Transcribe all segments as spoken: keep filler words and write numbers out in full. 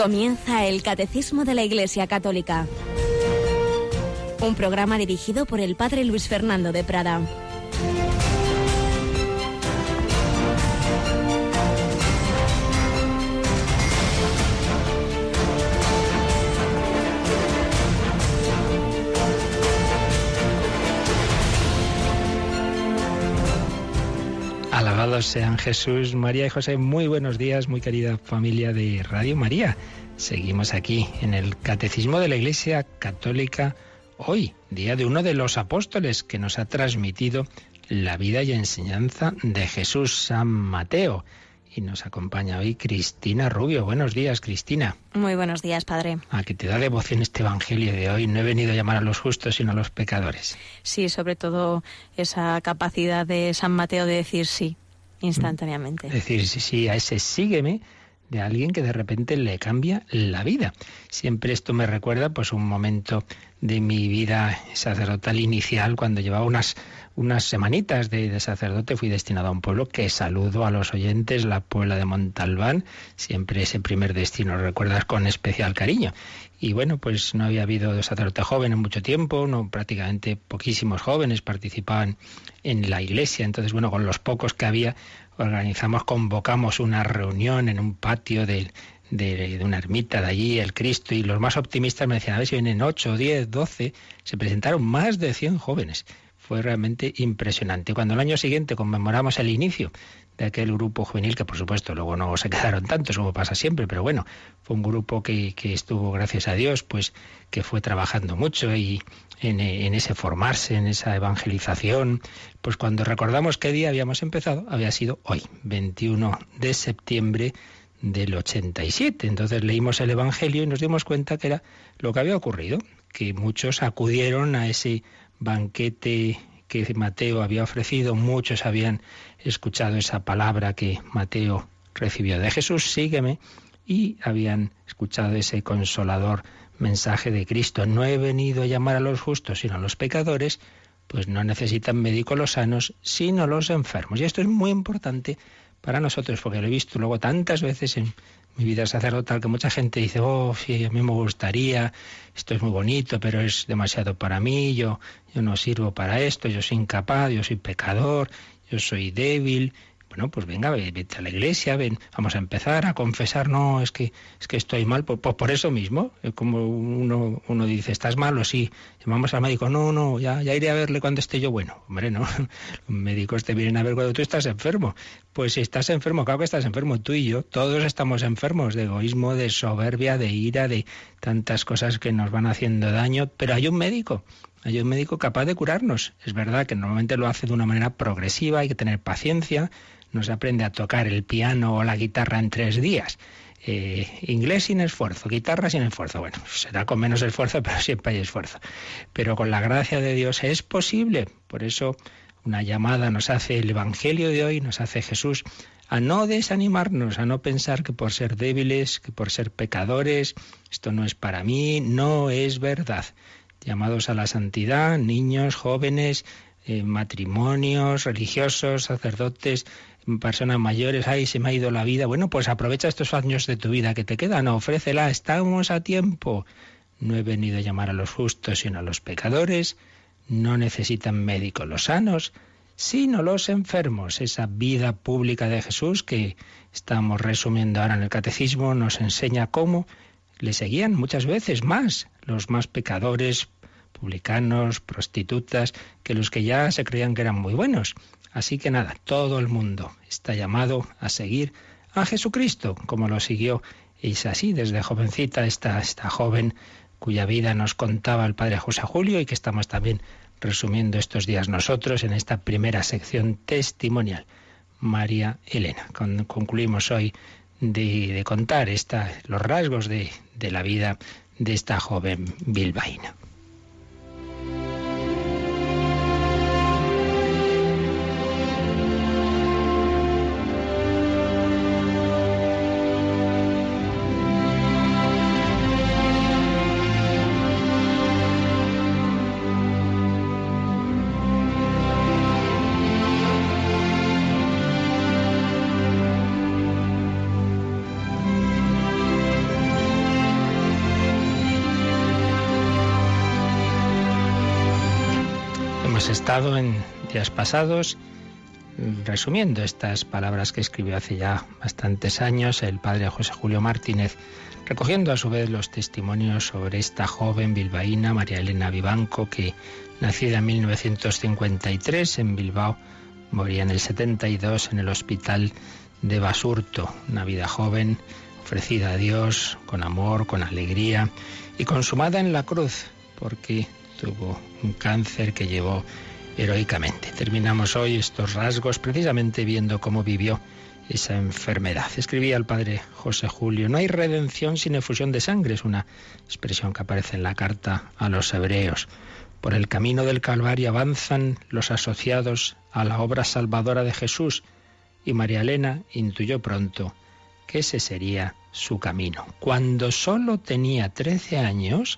Comienza el Catecismo de la Iglesia Católica, un programa dirigido por el Padre Luis Fernando de Prada. Alabados sean Jesús, María y José. Muy buenos días, muy querida familia de Radio María. Seguimos aquí en el Catecismo de la Iglesia Católica, hoy, día de uno de los apóstoles que nos ha transmitido la vida y enseñanza de Jesús, San Mateo. Y nos acompaña hoy Cristina Rubio. Buenos días, Cristina. Muy buenos días, Padre. A que te da devoción este Evangelio de hoy. No he venido a llamar a los justos, sino a los pecadores. Sí, sobre todo esa capacidad de San Mateo de decir sí, instantáneamente. Decir sí, sí, a ese sígueme de alguien que de repente le cambia la vida. Siempre esto me recuerda pues un momento de mi vida sacerdotal inicial, cuando llevaba unas, unas semanitas de, de sacerdote. Fui destinado a un pueblo que saludo a los oyentes, la Puebla de Montalbán. Siempre ese primer destino lo recuerdas con especial cariño. Y bueno, pues no había habido sacerdote joven en mucho tiempo, no, prácticamente poquísimos jóvenes participaban en la iglesia. Entonces, bueno, con los pocos que había, organizamos, convocamos una reunión en un patio de, de, de una ermita de allí, el Cristo, y los más optimistas me decían, a ver si vienen ocho, diez, doce, se presentaron más de cien jóvenes. Fue realmente impresionante. Cuando el año siguiente conmemoramos el inicio de aquel grupo juvenil, que por supuesto luego no se quedaron tantos como pasa siempre, pero bueno, fue un grupo que, que estuvo, gracias a Dios, pues que fue trabajando mucho y en, en ese formarse, en esa evangelización. Pues cuando recordamos qué día habíamos empezado, había sido hoy, veintiuno de septiembre del ochenta y siete. Entonces leímos el Evangelio y nos dimos cuenta que era lo que había ocurrido, que muchos acudieron a ese banquete que Mateo había ofrecido. Muchos habían escuchado esa palabra que Mateo recibió de Jesús, sígueme, y habían escuchado ese consolador mensaje de Cristo. No he venido a llamar a los justos, sino a los pecadores. Pues no necesitan médicos los sanos, sino los enfermos. Y esto es muy importante para nosotros, porque lo he visto luego tantas veces en mi vida sacerdotal, que mucha gente dice, oh, sí, a mí me gustaría, esto es muy bonito, pero es demasiado para mí, yo, yo no sirvo para esto, yo soy incapaz, yo soy pecador, yo soy débil. Bueno, pues venga, vete a la iglesia, ven, vamos a empezar a confesar, no, es que es que estoy mal, pues, pues por eso mismo, como uno, uno dice, ¿estás mal o sí? Llamamos al médico, no, no, ya, ya iré a verle cuando esté yo bueno. Hombre, no, los médicos te vienen a ver cuando tú estás enfermo. Pues si estás enfermo, claro que estás enfermo, tú y yo, todos estamos enfermos de egoísmo, de soberbia, de ira, de tantas cosas que nos van haciendo daño, pero hay un médico. Hay un médico capaz de curarnos. Es verdad que normalmente lo hace de una manera progresiva, hay que tener paciencia. No se aprende a tocar el piano o la guitarra en tres días. Eh, inglés sin esfuerzo, guitarra sin esfuerzo. Bueno, será con menos esfuerzo, pero siempre hay esfuerzo. Pero con la gracia de Dios es posible. Por eso una llamada nos hace el Evangelio de hoy, nos hace Jesús a no desanimarnos, a no pensar que por ser débiles, que por ser pecadores, esto no es para mí, no es verdad. Llamados a la santidad, niños, jóvenes, eh, matrimonios, religiosos, sacerdotes, personas mayores, ay, se me ha ido la vida. Bueno, pues aprovecha estos años de tu vida que te quedan, ofrécela, estamos a tiempo. No he venido a llamar a los justos, sino a los pecadores. No necesitan médicos los sanos, sino los enfermos. Esa vida pública de Jesús que estamos resumiendo ahora en el Catecismo nos enseña cómo le seguían muchas veces más los más pecadores, publicanos, prostitutas, que los que ya se creían que eran muy buenos. Así que nada, todo el mundo está llamado a seguir a Jesucristo, como lo siguió. Es así, desde jovencita, esta, esta joven cuya vida nos contaba el padre José Julio y que estamos también resumiendo estos días nosotros en esta primera sección testimonial. María Elena. Con, concluimos hoy de, de contar esta, los rasgos de, de la vida de esta joven bilbaína. Hemos estado en días pasados resumiendo estas palabras que escribió hace ya bastantes años el padre José Julio Martínez, recogiendo a su vez los testimonios sobre esta joven bilbaína, María Elena Vivanco, que nacida en mil novecientos cincuenta y tres en Bilbao, moría en el setenta y dos en el hospital de Basurto. Una vida joven, ofrecida a Dios, con amor, con alegría y consumada en la cruz, porque tuvo un cáncer que llevó heroicamente. Terminamos hoy estos rasgos precisamente viendo cómo vivió esa enfermedad. Escribía el padre José Julio: no hay redención sin efusión de sangre. Es una expresión que aparece en la carta a los hebreos. Por el camino del Calvario avanzan los asociados a la obra salvadora de Jesús, y María Elena intuyó pronto que ese sería su camino. Cuando solo tenía trece años,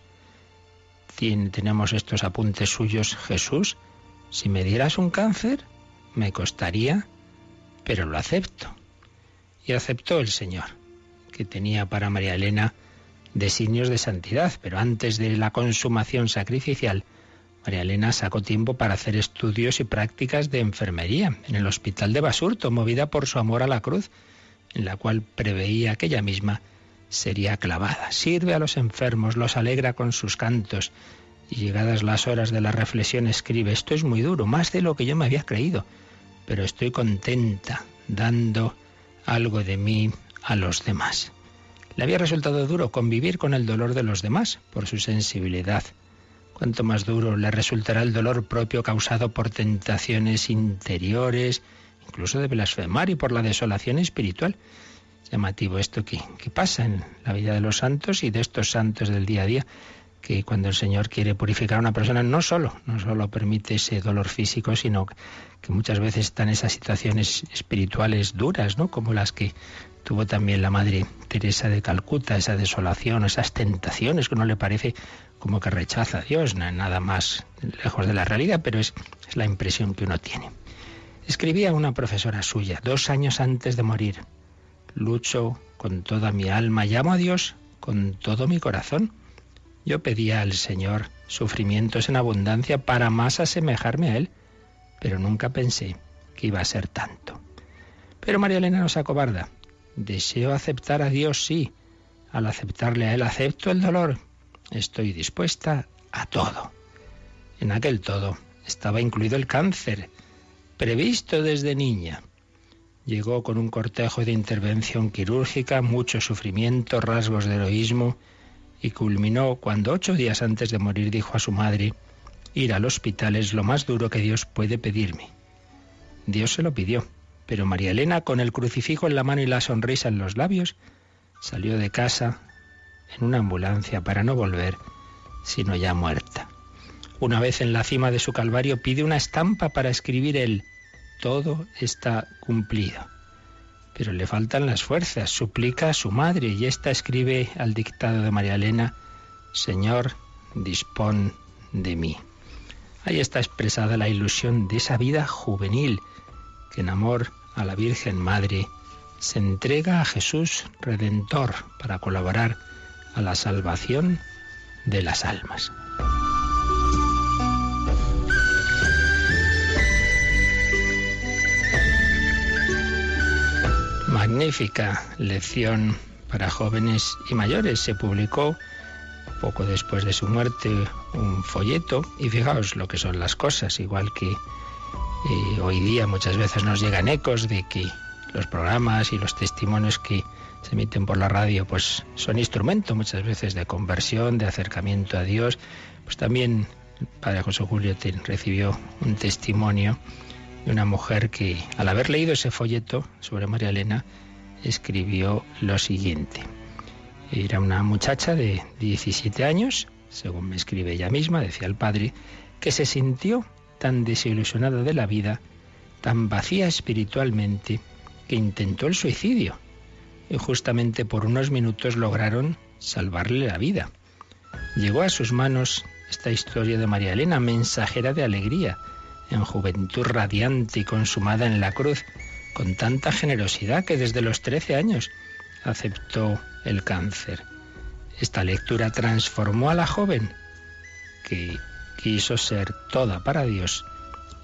tiene, tenemos estos apuntes suyos: Jesús, si me dieras un cáncer, me costaría, pero lo acepto. Y aceptó el Señor, que tenía para María Elena designios de santidad, pero antes de la consumación sacrificial, María Elena sacó tiempo para hacer estudios y prácticas de enfermería en el hospital de Basurto, movida por su amor a la cruz, en la cual preveía que ella misma sería clavada. Sirve a los enfermos, los alegra con sus cantos, y llegadas las horas de la reflexión escribe: esto es muy duro, más de lo que yo me había creído, pero estoy contenta, dando algo de mí a los demás. Le había resultado duro convivir con el dolor de los demás por su sensibilidad. Cuánto más duro le resultará el dolor propio causado por tentaciones interiores, incluso de blasfemar, y por la desolación espiritual. Llamativo esto que, que pasa en la vida de los santos y de estos santos del día a día, que cuando el Señor quiere purificar a una persona no solo, no solo permite ese dolor físico, sino que muchas veces están esas situaciones espirituales duras, ¿no? Como las que tuvo también la Madre Teresa de Calcuta, esa desolación, esas tentaciones que uno le parece como que rechaza a Dios, nada más lejos de la realidad, pero es, es la impresión que uno tiene. Escribía una profesora suya, dos años antes de morir: lucho con toda mi alma, llamo a Dios con todo mi corazón. Yo pedía al Señor sufrimientos en abundancia para más asemejarme a Él, pero nunca pensé que iba a ser tanto. Pero María Elena no se acobarda. Deseo aceptar a Dios, sí. Al aceptarle a Él, acepto el dolor. Estoy dispuesta a todo. En aquel todo estaba incluido el cáncer, previsto desde niña. Llegó con un cortejo de intervención quirúrgica, mucho sufrimiento, rasgos de heroísmo, y culminó cuando ocho días antes de morir dijo a su madre: ir al hospital es lo más duro que Dios puede pedirme. Dios se lo pidió, pero María Elena, con el crucifijo en la mano y la sonrisa en los labios, salió de casa en una ambulancia para no volver, sino ya muerta. Una vez en la cima de su calvario pide una estampa para escribir el todo está cumplido. Pero le faltan las fuerzas, suplica a su madre, y ésta escribe al dictado de María Elena: Señor, dispón de mí. Ahí está expresada la ilusión de esa vida juvenil que en amor a la Virgen Madre se entrega a Jesús Redentor para colaborar a la salvación de las almas. Magnífica lección para jóvenes y mayores. Se publicó poco después de su muerte un folleto, y fijaos lo que son las cosas, igual que eh, hoy día muchas veces nos llegan ecos de que los programas y los testimonios que se emiten por la radio pues son instrumento muchas veces de conversión, de acercamiento a Dios. Pues también el padre José Julio recibió un testimonio de una mujer que, al haber leído ese folleto sobre María Elena, escribió lo siguiente. Era una muchacha de diecisiete años, según me escribe ella misma, decía el padre, que se sintió tan desilusionada de la vida, tan vacía espiritualmente, que intentó el suicidio. Y justamente por unos minutos lograron salvarle la vida. Llegó a sus manos esta historia de María Elena, mensajera de alegría, en juventud radiante y consumada en la cruz, con tanta generosidad que desde los trece años aceptó el cáncer. Esta lectura transformó a la joven, que quiso ser toda para Dios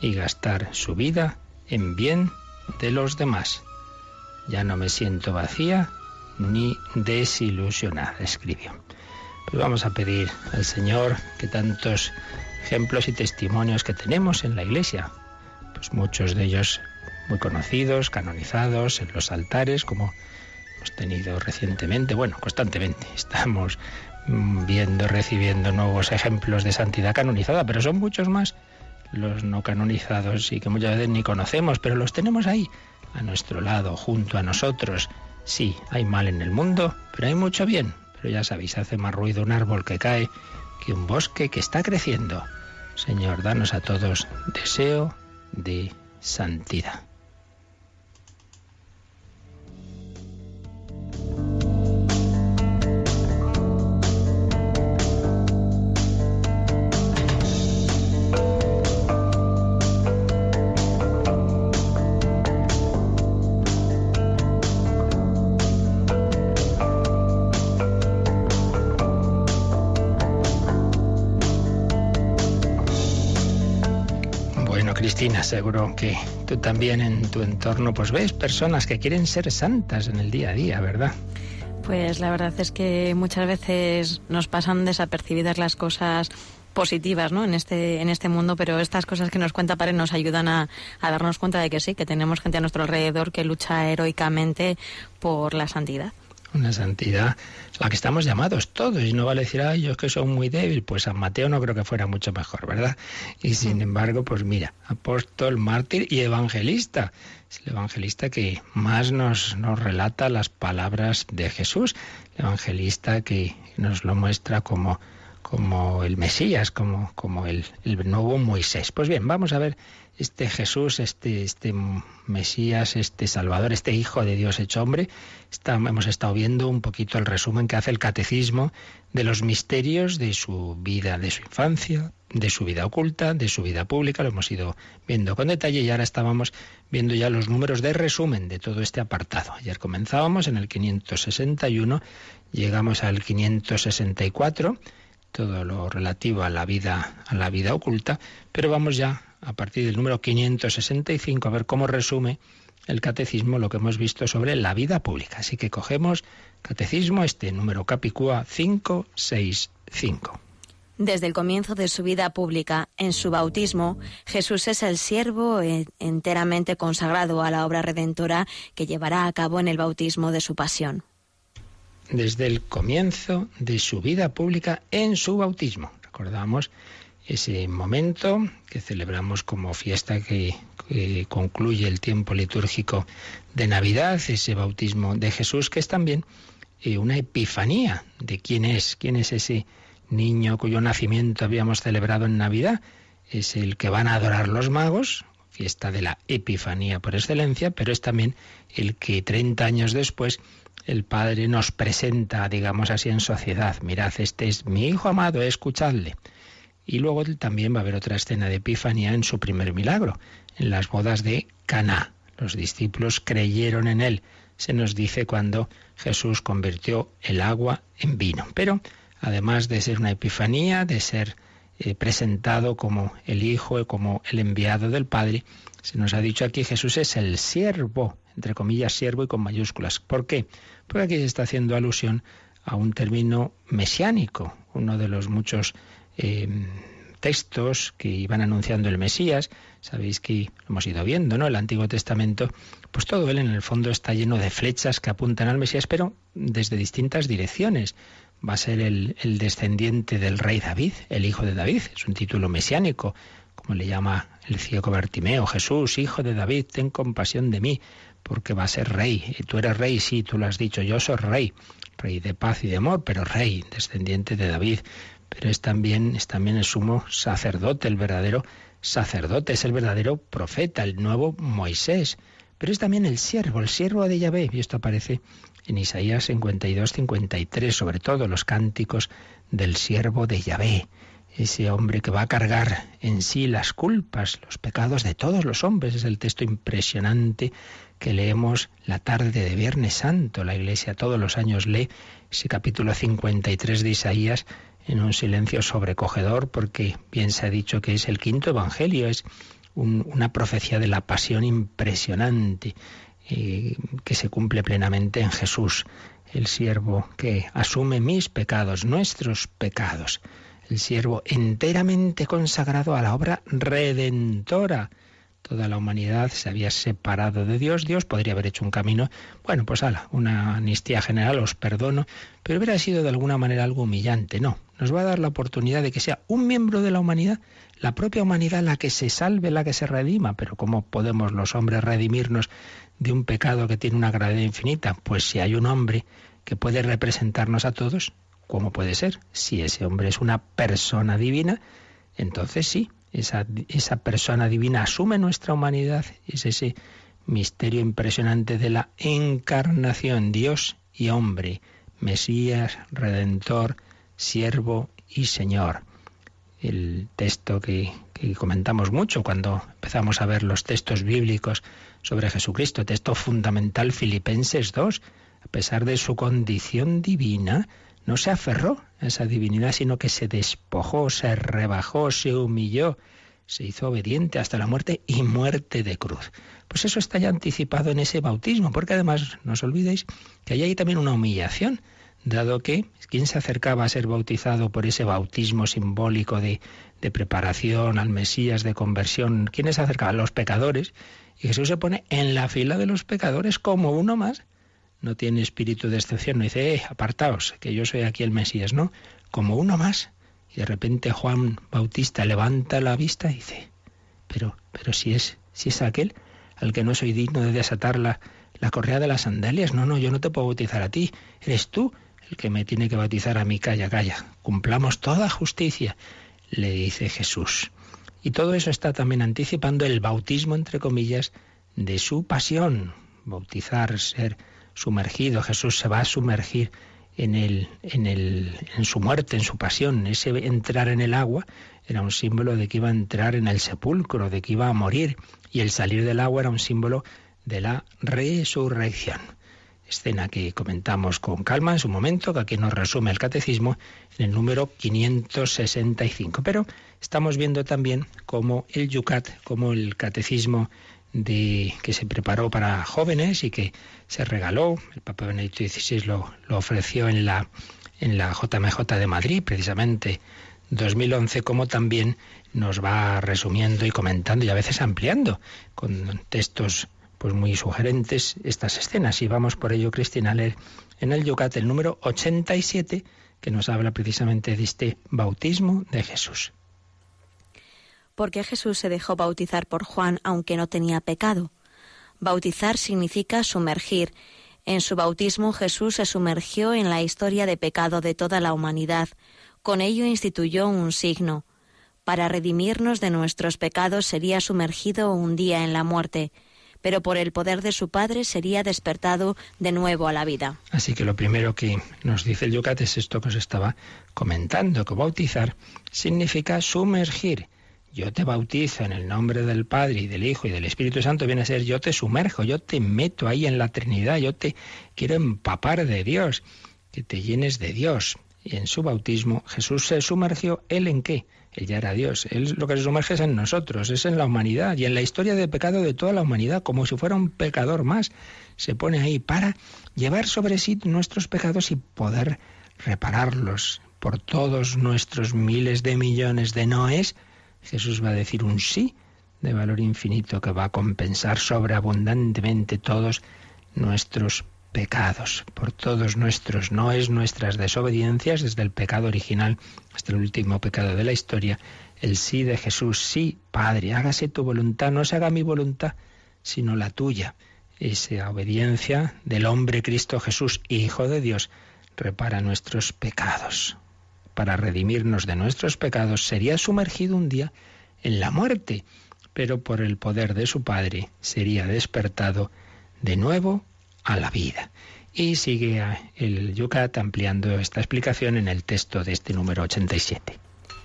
y gastar su vida en bien de los demás. Ya no me siento vacía ni desilusionada, escribió. Pues vamos a pedir al Señor que tantos ejemplos y testimonios que tenemos en la Iglesia, pues muchos de ellos muy conocidos, canonizados en los altares, como hemos tenido recientemente, bueno, constantemente estamos viendo, recibiendo nuevos ejemplos de santidad canonizada, pero son muchos más los no canonizados y que muchas veces ni conocemos, pero los tenemos ahí, a nuestro lado, junto a nosotros. Sí, hay mal en el mundo, pero hay mucho bien. Pero ya sabéis, hace más ruido un árbol que cae que un bosque que está creciendo. Señor, danos a todos deseo de santidad. Cristina, seguro que tú también en tu entorno pues ves personas que quieren ser santas en el día a día, ¿verdad? Pues la verdad es que muchas veces nos pasan desapercibidas las cosas positivas, ¿no? En este en este mundo, pero estas cosas que nos cuenta Padre nos ayudan a, a darnos cuenta de que sí, que tenemos gente a nuestro alrededor que lucha heroicamente por la santidad. Una santidad a la que estamos llamados todos, y no vale decir, ay, yo es que soy muy débil, pues San Mateo no creo que fuera mucho mejor, ¿verdad? Y sin embargo, pues mira, apóstol, mártir y evangelista. Es el evangelista que más nos, nos relata las palabras de Jesús, el evangelista que nos lo muestra como, como el Mesías, como, como el, el nuevo Moisés. Pues bien, vamos a ver este Jesús, este, este Mesías, este Salvador, este Hijo de Dios hecho hombre. Está, hemos estado viendo un poquito el resumen que hace el Catecismo de los misterios de su vida, de su infancia, de su vida oculta, de su vida pública. Lo hemos ido viendo con detalle y ahora estábamos viendo ya los números de resumen de todo este apartado. Ayer comenzábamos en el quinientos sesenta y uno, llegamos al quinientos sesenta y cuatro, todo lo relativo a la vida, a la vida oculta, pero vamos ya a partir del número quinientos sesenta y cinco a ver cómo resume el Catecismo lo que hemos visto sobre la vida pública. Así que cogemos Catecismo, este número Capicúa quinientos sesenta y cinco. Desde el comienzo de su vida pública, en su bautismo, Jesús es el siervo enteramente consagrado a la obra redentora que llevará a cabo en el bautismo de su pasión. Desde el comienzo de su vida pública, en su bautismo. Recordamos ese momento que celebramos como fiesta que, que concluye el tiempo litúrgico de Navidad, ese bautismo de Jesús, que es también eh, una epifanía de quién es, quién es ese niño cuyo nacimiento habíamos celebrado en Navidad. Es el que van a adorar los magos, fiesta de la Epifanía por excelencia, pero es también el que treinta años después el Padre nos presenta, digamos así, en sociedad. Mirad, este es mi Hijo amado, escuchadle. Y luego también va a haber otra escena de Epifanía en su primer milagro, en las bodas de Caná. Los discípulos creyeron en él. Se nos dice cuando Jesús convirtió el agua en vino. Pero además de ser una epifanía, de ser eh, presentado como el Hijo, como el enviado del Padre, se nos ha dicho aquí Jesús es el siervo, entre comillas siervo y con mayúsculas. ¿Por qué? Porque aquí se está haciendo alusión a un término mesiánico, uno de los muchos eh, textos que iban anunciando el Mesías. Sabéis que lo hemos ido viendo, ¿no? El Antiguo Testamento, pues todo él en el fondo está lleno de flechas que apuntan al Mesías, pero desde distintas direcciones. Va a ser el, el descendiente del rey David, el hijo de David. Es un título mesiánico, como le llama el ciego Bartimeo. Jesús, hijo de David, ten compasión de mí, porque va a ser rey. Y tú eres rey, sí, tú lo has dicho, yo soy rey. Rey de paz y de amor, pero rey, descendiente de David. Pero es también, es también el sumo sacerdote, el verdadero sacerdote, es el verdadero profeta, el nuevo Moisés. Pero es también el siervo, el siervo de Yahvé. Y esto aparece en Isaías cincuenta y dos, cincuenta y tres, sobre todo los cánticos del siervo de Yahvé. Ese hombre que va a cargar en sí las culpas, los pecados de todos los hombres. Es el texto impresionante que leemos la tarde de Viernes Santo. La Iglesia todos los años lee ese capítulo cincuenta y tres de Isaías en un silencio sobrecogedor, porque bien se ha dicho que es el quinto evangelio, es un, una profecía de la pasión impresionante eh, que se cumple plenamente en Jesús, el siervo que asume mis pecados, nuestros pecados, el siervo enteramente consagrado a la obra redentora. Toda la humanidad se había separado de Dios. Dios podría haber hecho un camino, bueno, pues ala, una amnistía general, os perdono, pero hubiera sido de alguna manera algo humillante. No, nos va a dar la oportunidad de que sea un miembro de la humanidad, la propia humanidad, la que se salve, la que se redima. Pero ¿cómo podemos los hombres redimirnos de un pecado que tiene una gravedad infinita? Pues si hay un hombre que puede representarnos a todos, ¿cómo puede ser? Si ese hombre es una persona divina, entonces sí. Esa, esa persona divina asume nuestra humanidad. Es ese misterio impresionante de la encarnación, Dios y hombre, Mesías, Redentor, Siervo y Señor. El texto que, que comentamos mucho cuando empezamos a ver los textos bíblicos sobre Jesucristo, texto fundamental Filipenses dos, a pesar de su condición divina, no se aferró a esa divinidad, sino que se despojó, se rebajó, se humilló, se hizo obediente hasta la muerte y muerte de cruz. Pues eso está ya anticipado en ese bautismo, porque además no os olvidéis que hay ahí también una humillación, dado que quien se acercaba a ser bautizado por ese bautismo simbólico de, de preparación al Mesías, de conversión, ¿quiénes se acercaban? Los pecadores, y Jesús se pone en la fila de los pecadores como uno más. No tiene espíritu de excepción, no dice, eh, apartaos, que yo soy aquí el Mesías, no, como uno más. Y de repente Juan Bautista levanta la vista y dice, pero, pero si es, si es aquel al que no soy digno de desatar la, la correa de las sandalias, no, no, yo no te puedo bautizar a ti, eres tú el que me tiene que bautizar a mí, calla, calla, cumplamos toda justicia, le dice Jesús. Y todo eso está también anticipando el bautismo, entre comillas, de su pasión, bautizar, ser sumergido. Jesús se va a sumergir en el, en el, en su muerte, en su pasión. Ese entrar en el agua era un símbolo de que iba a entrar en el sepulcro, de que iba a morir, y el salir del agua era un símbolo de la resurrección. Escena que comentamos con calma en su momento, que aquí nos resume el catecismo en el número quinientos sesenta y cinco. Pero estamos viendo también cómo el Yucat, como el catecismo de que se preparó para jóvenes y que se regaló, el Papa Benedicto dieciséis lo, lo ofreció en la, en la J M J de Madrid, precisamente dos mil once, como también nos va resumiendo y comentando y a veces ampliando con textos pues muy sugerentes estas escenas. Y vamos por ello, Cristina, a leer en el Yucat el número ochenta y siete, que nos habla precisamente de este bautismo de Jesús. ¿Por qué Jesús se dejó bautizar por Juan aunque no tenía pecado? Bautizar significa sumergir. En su bautismo Jesús se sumergió en la historia de pecado de toda la humanidad. Con ello instituyó un signo. Para redimirnos de nuestros pecados sería sumergido un día en la muerte, pero por el poder de su Padre sería despertado de nuevo a la vida. Así que lo primero que nos dice el Yucat es esto que os estaba comentando, que bautizar significa sumergir. Yo te bautizo en el nombre del Padre y del Hijo y del Espíritu Santo, viene a ser yo te sumerjo, yo te meto ahí en la Trinidad, yo te quiero empapar de Dios, que te llenes de Dios. Y en su bautismo Jesús se sumergió, ¿él en qué? Él ya era Dios, él lo que se sumerge es en nosotros, es en la humanidad y en la historia de pecado de toda la humanidad, como si fuera un pecador más. Se pone ahí para llevar sobre sí nuestros pecados y poder repararlos por todos nuestros miles de millones de noes. Jesús va a decir un sí de valor infinito que va a compensar sobreabundantemente todos nuestros pecados, por todos nuestros noes, nuestras desobediencias, desde el pecado original hasta el último pecado de la historia. El sí de Jesús, sí, Padre, hágase tu voluntad, no se haga mi voluntad, sino la tuya. Esa obediencia del hombre Cristo Jesús, Hijo de Dios, repara nuestros pecados. Para redimirnos de nuestros pecados sería sumergido un día en la muerte, pero por el poder de su Padre sería despertado de nuevo a la vida. Y sigue el Yucat ampliando esta explicación en el texto de este número ochenta y siete.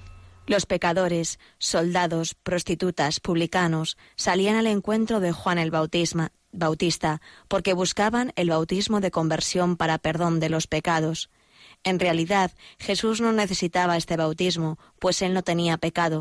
Los pecadores, soldados, prostitutas, publicanos, salían al encuentro de Juan el Bautisma, Bautista, porque buscaban el bautismo de conversión para perdón de los pecados. En realidad, Jesús no necesitaba este bautismo, pues él no tenía pecado.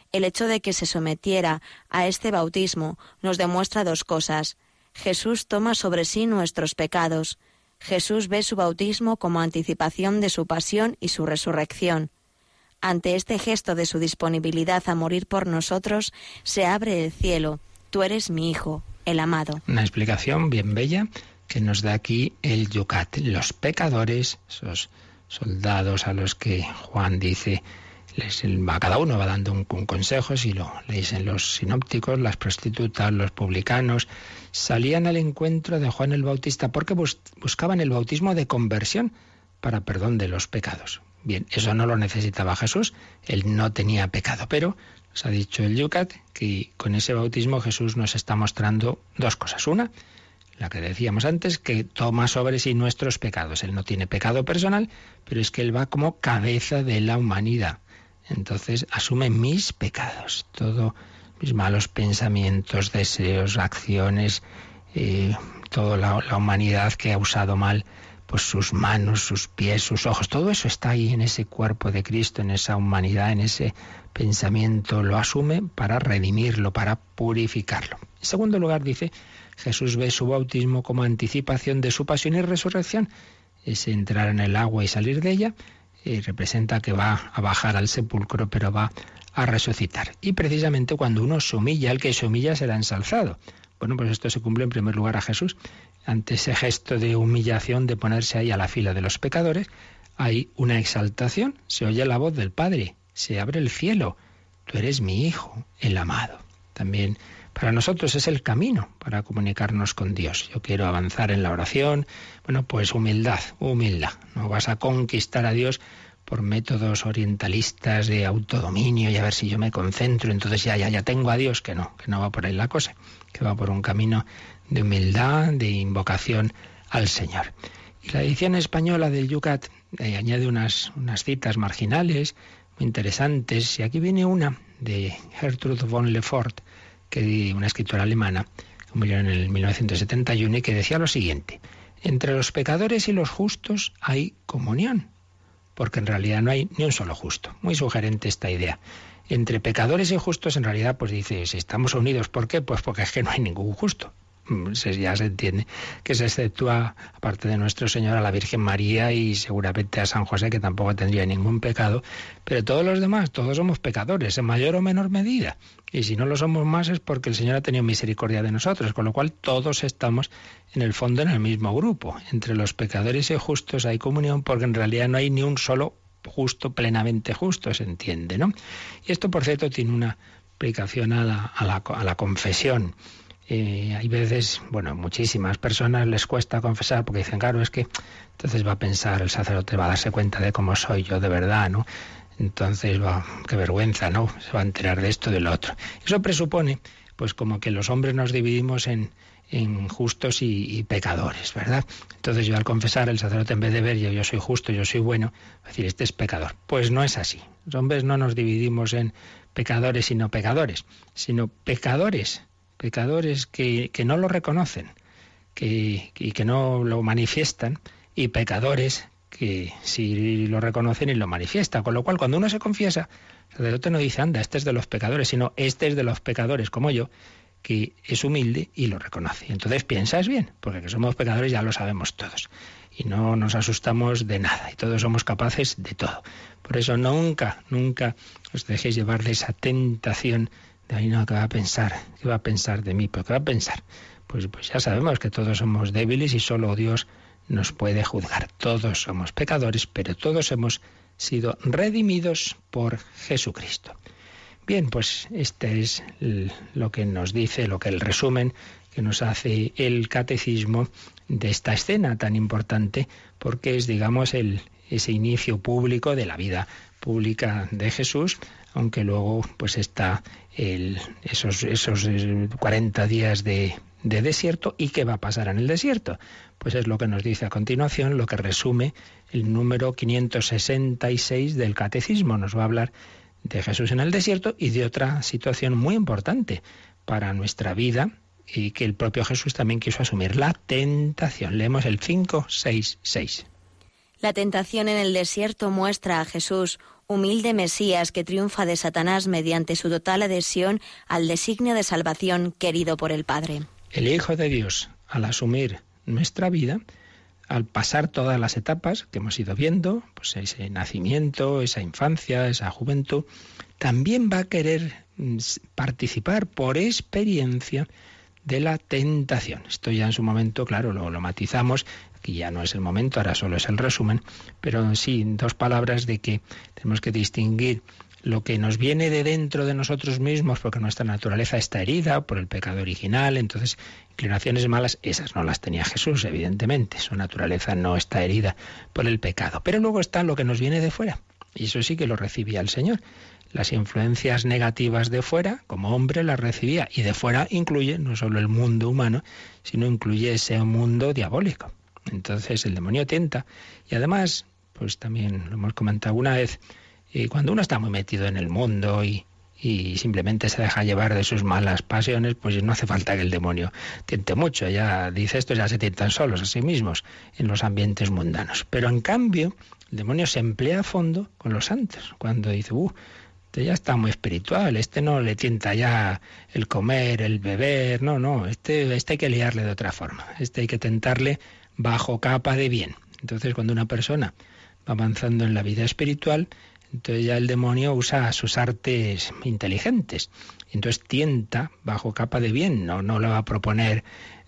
El hecho de que se sometiera a este bautismo nos demuestra dos cosas. Jesús toma sobre sí nuestros pecados. Jesús ve su bautismo como anticipación de su pasión y su resurrección. Ante este gesto de su disponibilidad a morir por nosotros, se abre el cielo. Tú eres mi Hijo, el amado. Una explicación bien bella que nos da aquí el Yucat. Los pecadores, esos soldados a los que Juan dice, les, a cada uno va dando un, un consejo, si lo leéis en los sinópticos, las prostitutas, los publicanos, salían al encuentro de Juan el Bautista porque bus, buscaban el bautismo de conversión para perdón de los pecados. Bien, eso no lo necesitaba Jesús, él no tenía pecado, pero nos ha dicho el Yucat que con ese bautismo Jesús nos está mostrando dos cosas. Una, la que decíamos antes, que toma sobre sí nuestros pecados. Él no tiene pecado personal, pero es que él va como cabeza de la humanidad. Entonces asume mis pecados, todos mis malos pensamientos, deseos, acciones, eh, toda la, la humanidad que ha usado mal pues sus manos, sus pies, sus ojos, todo eso está ahí en ese cuerpo de Cristo, en esa humanidad, en ese pensamiento, lo asume para redimirlo, para purificarlo. En segundo lugar dice, Jesús ve su bautismo como anticipación de su pasión y resurrección. Ese entrar en el agua y salir de ella eh, representa que va a bajar al sepulcro, pero va a resucitar. Y precisamente cuando uno se humilla, el que se humilla será ensalzado. Bueno, pues esto se cumple en primer lugar a Jesús. Ante ese gesto de humillación, de ponerse ahí a la fila de los pecadores, hay una exaltación. Se oye la voz del Padre, se abre el cielo. Tú eres mi Hijo, el amado. También para nosotros es el camino para comunicarnos con Dios. Yo quiero avanzar en la oración. Bueno, pues humildad, humildad. No vas a conquistar a Dios por métodos orientalistas de autodominio y a ver si yo me concentro, entonces ya, ya, ya tengo a Dios, que no, que no va por ahí la cosa, que va por un camino de humildad, de invocación al Señor. Y la edición española del Yucat eh, añade unas, unas citas marginales muy interesantes, y aquí viene una de Gertrude von Lefort, que una escritora alemana, que murió en el mil novecientos setenta y uno, y que decía lo siguiente: entre los pecadores y los justos hay comunión, porque en realidad no hay ni un solo justo. Muy sugerente esta idea. Entre pecadores y justos, en realidad, pues dice, si estamos unidos, ¿por qué? Pues porque es que no hay ningún justo. Ya se entiende que se exceptúa, aparte de nuestro Señor, a la Virgen María y seguramente a San José, que tampoco tendría ningún pecado, pero todos los demás, todos somos pecadores, en mayor o menor medida. Y si no lo somos más es porque el Señor ha tenido misericordia de nosotros, con lo cual todos estamos en el fondo en el mismo grupo. Entre los pecadores y justos hay comunión, porque en realidad no hay ni un solo justo, plenamente justo, se entiende, ¿no? Y esto, por cierto, tiene una aplicación a la, a la, a la confesión. Eh, hay veces, bueno, muchísimas personas les cuesta confesar porque dicen, claro, es que entonces va a pensar el sacerdote, va a darse cuenta de cómo soy yo de verdad, ¿no? Entonces, va, qué vergüenza, ¿no? Se va a enterar de esto, de lo otro. Eso presupone, pues, como que los hombres nos dividimos en, en justos y, y pecadores, ¿verdad? Entonces yo al confesar, el sacerdote, en vez de ver yo, yo soy justo, yo soy bueno, va a decir, este es pecador. Pues no es así. Los hombres no nos dividimos en pecadores y no pecadores, sino pecadores, pecadores que, que no lo reconocen, que, y que no lo manifiestan, y pecadores que sí lo reconocen y lo manifiestan. Con lo cual, cuando uno se confiesa, el sacerdote no dice, anda, este es de los pecadores, sino este es de los pecadores, como yo, que es humilde y lo reconoce. Y entonces piensas bien, porque que somos pecadores ya lo sabemos todos. Y no nos asustamos de nada, y todos somos capaces de todo. Por eso nunca, nunca os dejéis llevar de esa tentación de ahí, no, ¿qué va a pensar? ¿Qué va a pensar de mí? ¿Pero qué va a pensar? Pues, pues ya sabemos que todos somos débiles y solo Dios nos puede juzgar. Todos somos pecadores, pero todos hemos sido redimidos por Jesucristo. Bien, pues este es lo que nos dice, lo que el resumen que nos hace el catecismo de esta escena tan importante, porque es, digamos, el, ese inicio público de la vida pública de Jesús, aunque luego pues está el, esos, esos cuarenta días de, de desierto. ¿Y qué va a pasar en el desierto? Pues es lo que nos dice a continuación, lo que resume el número quinientos sesenta y seis del catecismo. Nos va a hablar de Jesús en el desierto y de otra situación muy importante para nuestra vida y que el propio Jesús también quiso asumir, la tentación. Leemos el cinco, seis, seis. La tentación en el desierto muestra a Jesús, humilde Mesías que triunfa de Satanás mediante su total adhesión al designio de salvación querido por el Padre. El Hijo de Dios, al asumir nuestra vida, al pasar todas las etapas que hemos ido viendo, pues ese nacimiento, esa infancia, esa juventud, también va a querer participar por experiencia de la tentación. Esto ya en su momento, claro, lo, lo matizamos, aquí ya no es el momento, ahora solo es el resumen, pero sí, dos palabras de que tenemos que distinguir lo que nos viene de dentro de nosotros mismos, porque nuestra naturaleza está herida por el pecado original, entonces inclinaciones malas, esas no las tenía Jesús, evidentemente, su naturaleza no está herida por el pecado. Pero luego está lo que nos viene de fuera, y eso sí que lo recibía el Señor. Las influencias negativas de fuera, como hombre, las recibía, y de fuera incluye no solo el mundo humano, sino incluye ese mundo diabólico. Entonces el demonio tienta, y además, pues también lo hemos comentado una vez, y cuando uno está muy metido en el mundo y, y simplemente se deja llevar de sus malas pasiones, pues no hace falta que el demonio tiente mucho. Ya dice esto, ya se tientan solos a sí mismos en los ambientes mundanos. Pero en cambio, el demonio se emplea a fondo con los santos. Cuando dice, uh, este ya está muy espiritual, este no le tienta ya el comer, el beber, no, no, este, este hay que liarle de otra forma. Este hay que tentarle bajo capa de bien. Entonces, cuando una persona va avanzando en la vida espiritual, entonces ya el demonio usa sus artes inteligentes. Entonces tienta bajo capa de bien, no, no le va a proponer,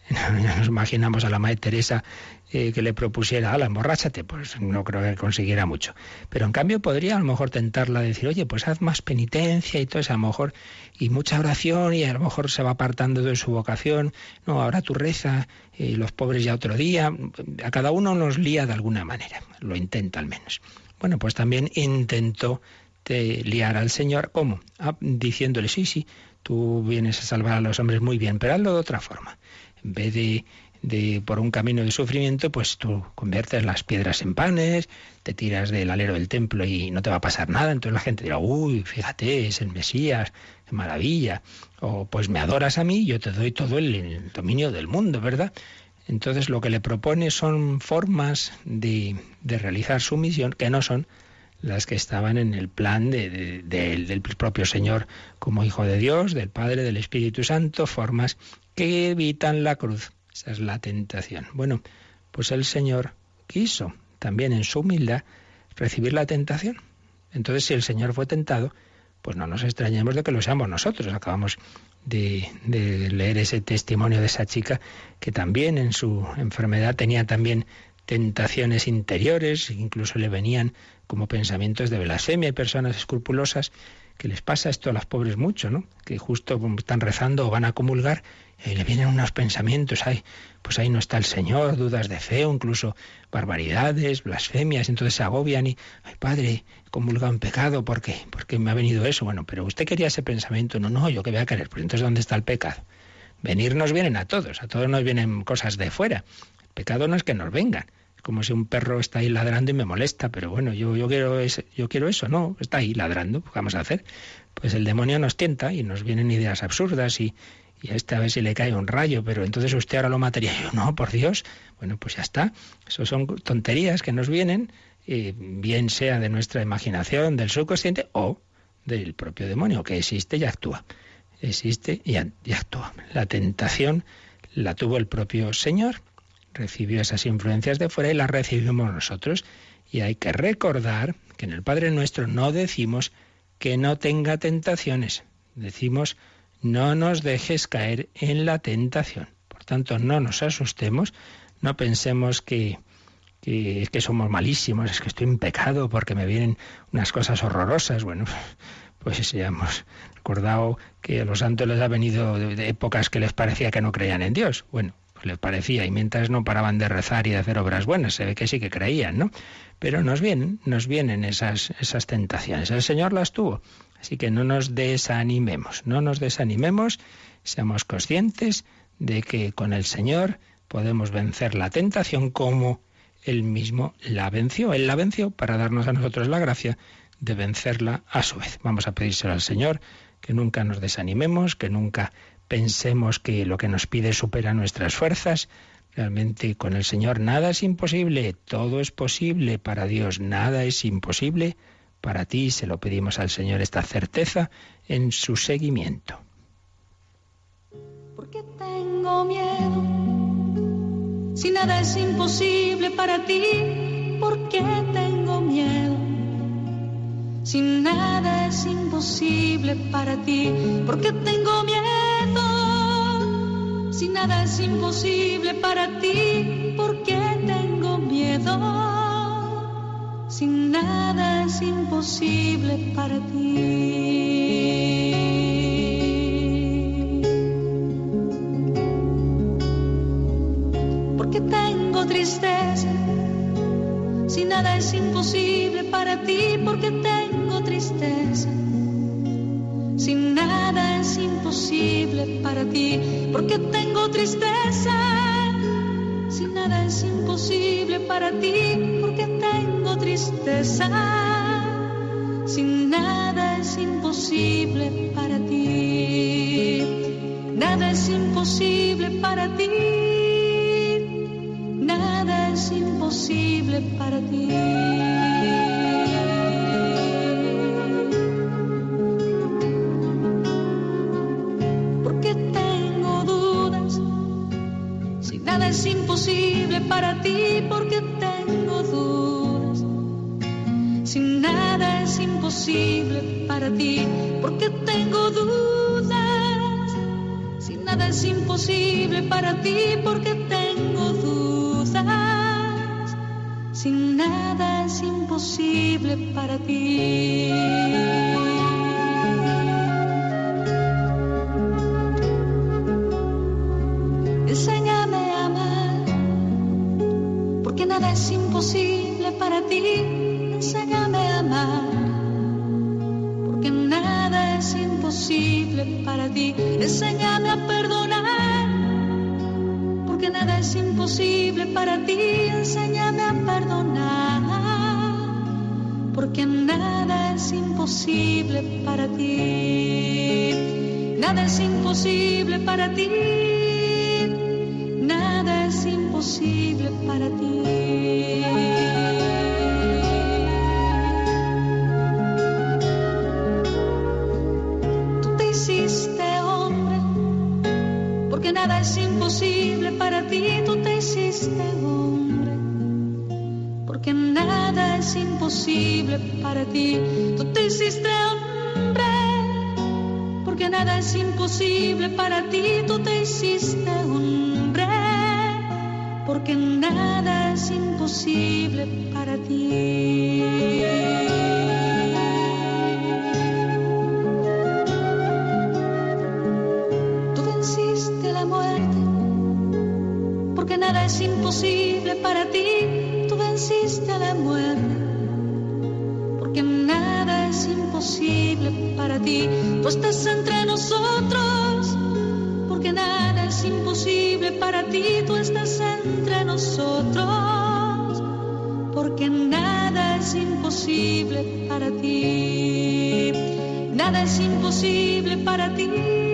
nos imaginamos a la Madre Teresa eh, que le propusiera, ala, emborráchate, pues no creo que consiguiera mucho. Pero en cambio podría a lo mejor tentarla a decir, oye, pues haz más penitencia y todo eso, a lo mejor, y mucha oración, y a lo mejor se va apartando de su vocación, no, ahora tú reza, y los pobres ya otro día, a cada uno nos lía de alguna manera, lo intenta al menos. Bueno, pues también intentó te liar al Señor, ¿cómo? Ah, diciéndole, sí, sí, tú vienes a salvar a los hombres muy bien, pero hazlo de otra forma. En vez de, de por un camino de sufrimiento, pues tú conviertes las piedras en panes, te tiras del alero del templo y no te va a pasar nada. Entonces la gente dirá, uy, fíjate, es el Mesías, qué maravilla. O pues me adoras a mí, yo te doy todo el, el dominio del mundo, ¿verdad? Entonces lo que le propone son formas de, de realizar su misión que no son las que estaban en el plan de, de, de, del propio Señor como Hijo de Dios, del Padre, del Espíritu Santo, formas que evitan la cruz. Esa es la tentación. Bueno, pues el Señor quiso también en su humildad recibir la tentación. Entonces, si el Señor fue tentado, pues no nos extrañemos de que lo seamos nosotros. Acabamos de, de leer ese testimonio de esa chica que también en su enfermedad tenía también tentaciones interiores, incluso le venían como pensamientos de blasfemia. Hay personas escrupulosas que les pasa esto a las pobres mucho, ¿no? Que justo están rezando o van a comulgar y le vienen unos pensamientos, ay, pues ahí no está el Señor, dudas de fe, o incluso barbaridades, blasfemias, entonces se agobian y, ay, padre, he comulgado en pecado, ¿por qué? Porque me ha venido eso. Bueno, pero usted quería ese pensamiento, no, no, yo que voy a querer, pues entonces ¿dónde está el pecado? Venir nos vienen a todos, a todos nos vienen cosas de fuera. El pecado no es que nos vengan. Es como si un perro está ahí ladrando y me molesta, pero bueno, yo, yo, quiero, ese, yo quiero eso, no, está ahí ladrando, ¿qué vamos a hacer? Pues el demonio nos tienta y nos vienen ideas absurdas y, y a este a ver si le cae un rayo, pero entonces usted ahora lo mataría. Yo, no, por Dios. Bueno, pues ya está. Eso son tonterías que nos vienen, eh, bien sea de nuestra imaginación, del subconsciente o del propio demonio, que existe y actúa. Existe y, y actúa. La tentación la tuvo el propio Señor. Recibió esas influencias de fuera y las recibimos nosotros. Y hay que recordar que en el Padre Nuestro no decimos que no tenga tentaciones. Decimos, no nos dejes caer en la tentación. Por tanto, no nos asustemos, no pensemos que, que, que somos malísimos, es que estoy en pecado porque me vienen unas cosas horrorosas. Bueno, pues ya hemos recordado que a los santos les ha venido de, de épocas que les parecía que no creían en Dios. Bueno, les parecía, y mientras no paraban de rezar y de hacer obras buenas, se ve que sí que creían, ¿no? Pero nos vienen, nos vienen esas, esas tentaciones. El Señor las tuvo, así que no nos desanimemos, no nos desanimemos, seamos conscientes de que con el Señor podemos vencer la tentación como Él mismo la venció. Él la venció para darnos a nosotros la gracia de vencerla a su vez. Vamos a pedírselo al Señor, que nunca nos desanimemos, que nunca pensemos que lo que nos pide supera nuestras fuerzas. Realmente con el Señor nada es imposible, todo es posible para Dios, nada es imposible para ti. Se lo pedimos al Señor, esta certeza en su seguimiento. ¿Por qué tengo miedo? Si nada es imposible para ti, ¿por qué tengo miedo? Si nada es imposible para ti, ¿por qué tengo miedo? Si nada es imposible para ti, ¿por qué tengo miedo? Si nada es imposible para ti. ¿Por qué tengo tristeza? Si nada es imposible para ti, ¿por qué tengo tristeza? Si nada es imposible para ti, ¿por qué tengo tristeza? Si nada es imposible para ti, ¿por qué tengo tristeza? Si nada es imposible para ti, nada es imposible para ti, nada es imposible para ti. Nada es imposible para ti, porque tengo dudas. Si nada es imposible para ti, porque tengo dudas. Si nada es imposible para ti, porque tengo dudas. Si nada es imposible para ti. Enséñame a amar, porque nada es imposible para ti. Enséñame a amar, porque nada es imposible para ti. Enséñame a perdonar, porque nada es imposible para ti. Enséñame a perdonar, porque nada es imposible para ti. Nada es imposible para ti. Nada es imposible para ti. Tú te hiciste hombre, porque nada es imposible para ti. Tú te hiciste hombre, porque nada es imposible para ti. Tú te hiciste hombre, porque nada es imposible para ti. Tú te hiciste hombre, porque nada es imposible para ti. Tú venciste la muerte, porque nada es imposible para ti. Tú venciste a la muerte, porque nada es imposible para ti. Tú estás entre nosotros, porque nada es imposible para ti. Tú estás entre nosotros, porque nada es imposible para ti. Nada es imposible para ti.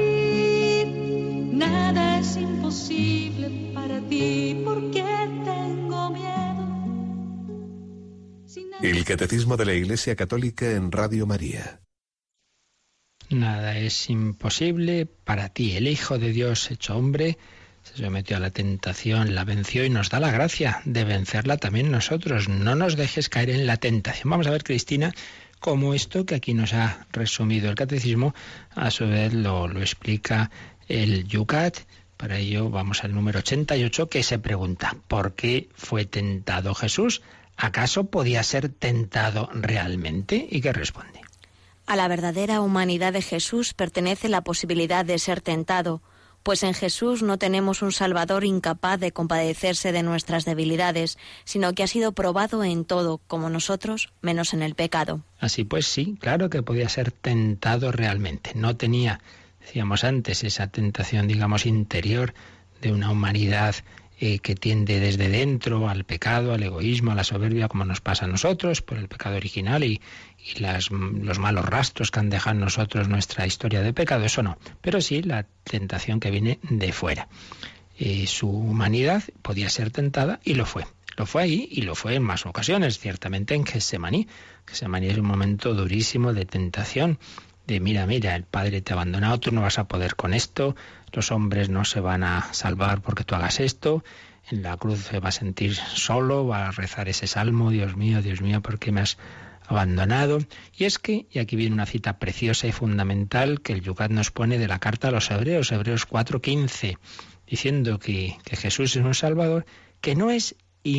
Nada es imposible para ti, porque tengo miedo. Si nada... El Catecismo de la Iglesia Católica en Radio María. Nada es imposible para ti. El Hijo de Dios hecho hombre se sometió a la tentación, la venció y nos da la gracia de vencerla también nosotros. No nos dejes caer en la tentación. Vamos a ver, Cristina, cómo esto que aquí nos ha resumido el Catecismo, a su vez lo, lo explica el Yucat. Para ello vamos al número ochenta y ocho, que se pregunta: ¿por qué fue tentado Jesús? ¿Acaso podía ser tentado realmente? ¿Y qué responde? A la verdadera humanidad de Jesús pertenece la posibilidad de ser tentado, pues en Jesús no tenemos un Salvador incapaz de compadecerse de nuestras debilidades, sino que ha sido probado en todo, como nosotros, menos en el pecado. Así pues, sí, claro que podía ser tentado realmente. No tenía, decíamos antes, esa tentación, digamos, interior de una humanidad eh, que tiende desde dentro al pecado, al egoísmo, a la soberbia, como nos pasa a nosotros, por el pecado original y, y las, los malos rastros que han dejado en nosotros nuestra historia de pecado. Eso no, pero sí la tentación que viene de fuera. eh, su humanidad, podía ser tentada y lo fue. Lo fue ahí y lo fue en más ocasiones, ciertamente en Getsemaní. Getsemaní es un momento durísimo de tentación, de mira, mira, el Padre te ha abandonado, tú no vas a poder con esto, los hombres no se van a salvar porque tú hagas esto, en la cruz se va a sentir solo, va a rezar ese salmo, Dios mío, Dios mío, ¿por qué me has abandonado? Y es que, y aquí viene una cita preciosa y fundamental que el Yucat nos pone de la carta a los Hebreos, Hebreos cuatro quince, diciendo que, que Jesús es un Salvador que no es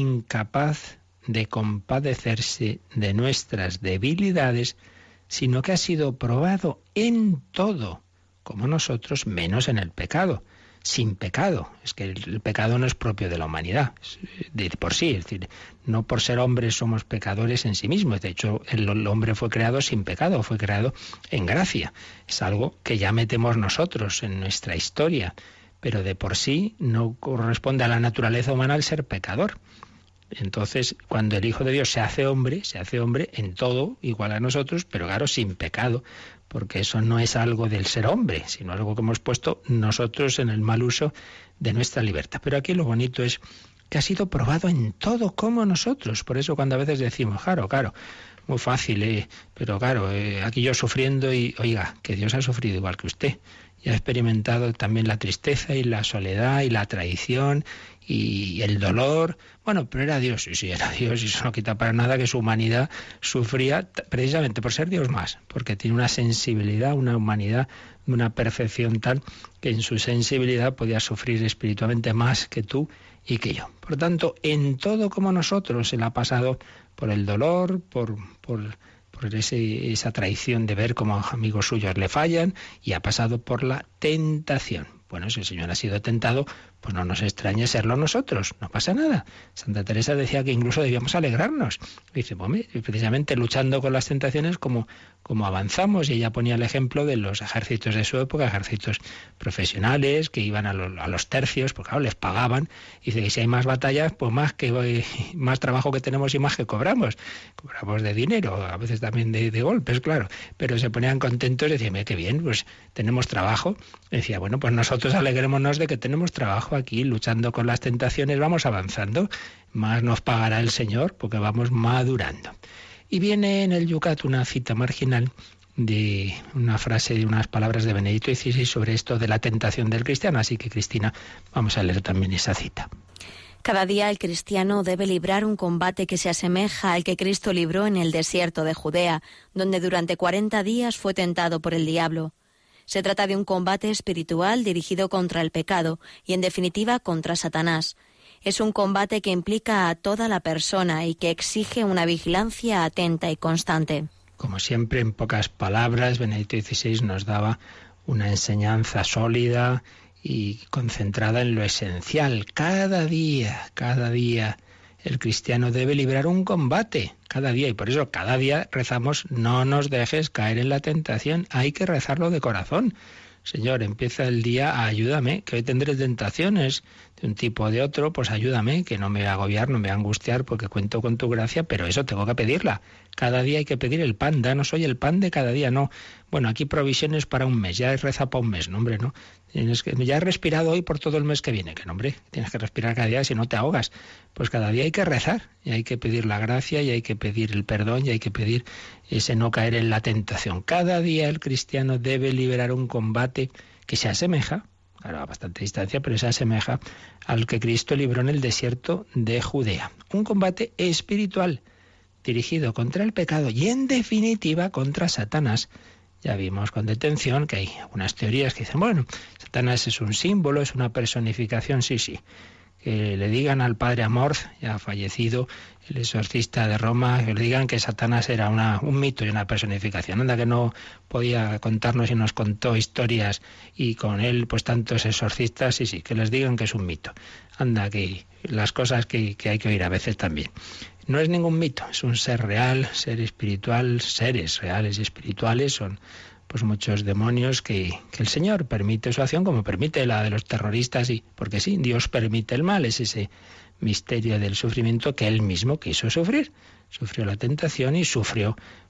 incapaz de compadecerse de nuestras debilidades, sino que ha sido probado en todo, como nosotros, menos en el pecado, sin pecado. Es que el pecado no es propio de la humanidad, de por sí, es decir, no por ser hombres somos pecadores en sí mismos. De hecho, el hombre fue creado sin pecado, fue creado en gracia. Es algo que ya metemos nosotros en nuestra historia, pero de por sí no corresponde a la naturaleza humana el ser pecador. Entonces, cuando el Hijo de Dios se hace hombre, se hace hombre en todo, igual a nosotros, pero claro, sin pecado, porque eso no es algo del ser hombre, sino algo que hemos puesto nosotros en el mal uso de nuestra libertad. Pero aquí lo bonito es que ha sido probado en todo como nosotros. Por eso cuando a veces decimos, claro, claro, muy fácil, eh, pero claro, eh, aquí yo sufriendo y, oiga, que Dios ha sufrido igual que usted. Y ha experimentado también la tristeza y la soledad y la traición y el dolor. Bueno, pero era Dios, sí, sí, era Dios, y eso no quita para nada que su humanidad sufría precisamente por ser Dios más, porque tiene una sensibilidad, una humanidad, una perfección tal que en su sensibilidad podía sufrir espiritualmente más que tú y que yo. Por tanto, en todo como nosotros, él ha pasado por el dolor, por... por por ese, esa traición de ver cómo amigos suyos le fallan, y ha pasado por la tentación. Bueno, si el Señor ha sido tentado, pues no nos extrañe serlo nosotros, no pasa nada. Santa Teresa decía que incluso debíamos alegrarnos. Dice, bueno, precisamente luchando con las tentaciones como, como avanzamos, y ella ponía el ejemplo de los ejércitos de su época, ejércitos profesionales que iban a, lo, a los tercios, porque claro, les pagaban. Dice que si hay más batallas, pues más que más trabajo que tenemos y más que cobramos. Cobramos de dinero, a veces también de, de golpes, claro, pero se ponían contentos y decían, mira, qué bien, pues tenemos trabajo. Decía, bueno, pues nosotros alegrémonos de que tenemos trabajo aquí, luchando con las tentaciones, vamos avanzando, más nos pagará el Señor porque vamos madurando. Y viene en el Yucat una cita marginal de una frase, de unas palabras de Benedicto dieciséis sobre esto de la tentación del cristiano, así que Cristina, vamos a leer también esa cita. Cada día el cristiano debe librar un combate que se asemeja al que Cristo libró en el desierto de Judea, donde durante cuarenta días fue tentado por el diablo. Se trata de un combate espiritual dirigido contra el pecado y, en definitiva, contra Satanás. Es un combate que implica a toda la persona y que exige una vigilancia atenta y constante. Como siempre, en pocas palabras, Benedicto dieciséis nos daba una enseñanza sólida y concentrada en lo esencial. Cada día, cada día, el cristiano debe librar un combate, cada día, y por eso cada día rezamos, no nos dejes caer en la tentación. Hay que rezarlo de corazón. Señor, empieza el día, ayúdame, que hoy tendré tentaciones de un tipo o de otro, pues ayúdame, que no me voy a agobiar, no me voy a angustiar, porque cuento con tu gracia, pero eso tengo que pedirla. Cada día hay que pedir el pan, danos hoy el pan de cada día, no. Bueno, aquí provisiones para un mes, ya he rezado para un mes, no, hombre, no. Tienes que, ya he respirado hoy por todo el mes que viene, que no, hombre, tienes que respirar cada día, si no te ahogas. Pues cada día hay que rezar, y hay que pedir la gracia, y hay que pedir el perdón, y hay que pedir ese no caer en la tentación. Cada día el cristiano debe liberar un combate que se asemeja, claro, a bastante distancia, pero se asemeja al que Cristo libró en el desierto de Judea. Un combate espiritual dirigido contra el pecado y, en definitiva, contra Satanás. Ya vimos con detención que hay algunas teorías que dicen, bueno, Satanás es un símbolo, es una personificación, sí, sí. Que le digan al padre Amorth, ya fallecido, el exorcista de Roma, que le digan que Satanás era una, un mito y una personificación. Anda que no podía contarnos y nos contó historias, y con él pues tantos exorcistas, sí, sí, que les digan que es un mito. Anda, que las cosas que, que hay que oír a veces también. No es ningún mito, es un ser real, ser espiritual, seres reales y espirituales, son pues muchos demonios que, que el Señor permite su acción, como permite la de los terroristas, y porque sí, Dios permite el mal, es ese misterio del sufrimiento que Él mismo quiso sufrir. Sufrió la tentación y sufrió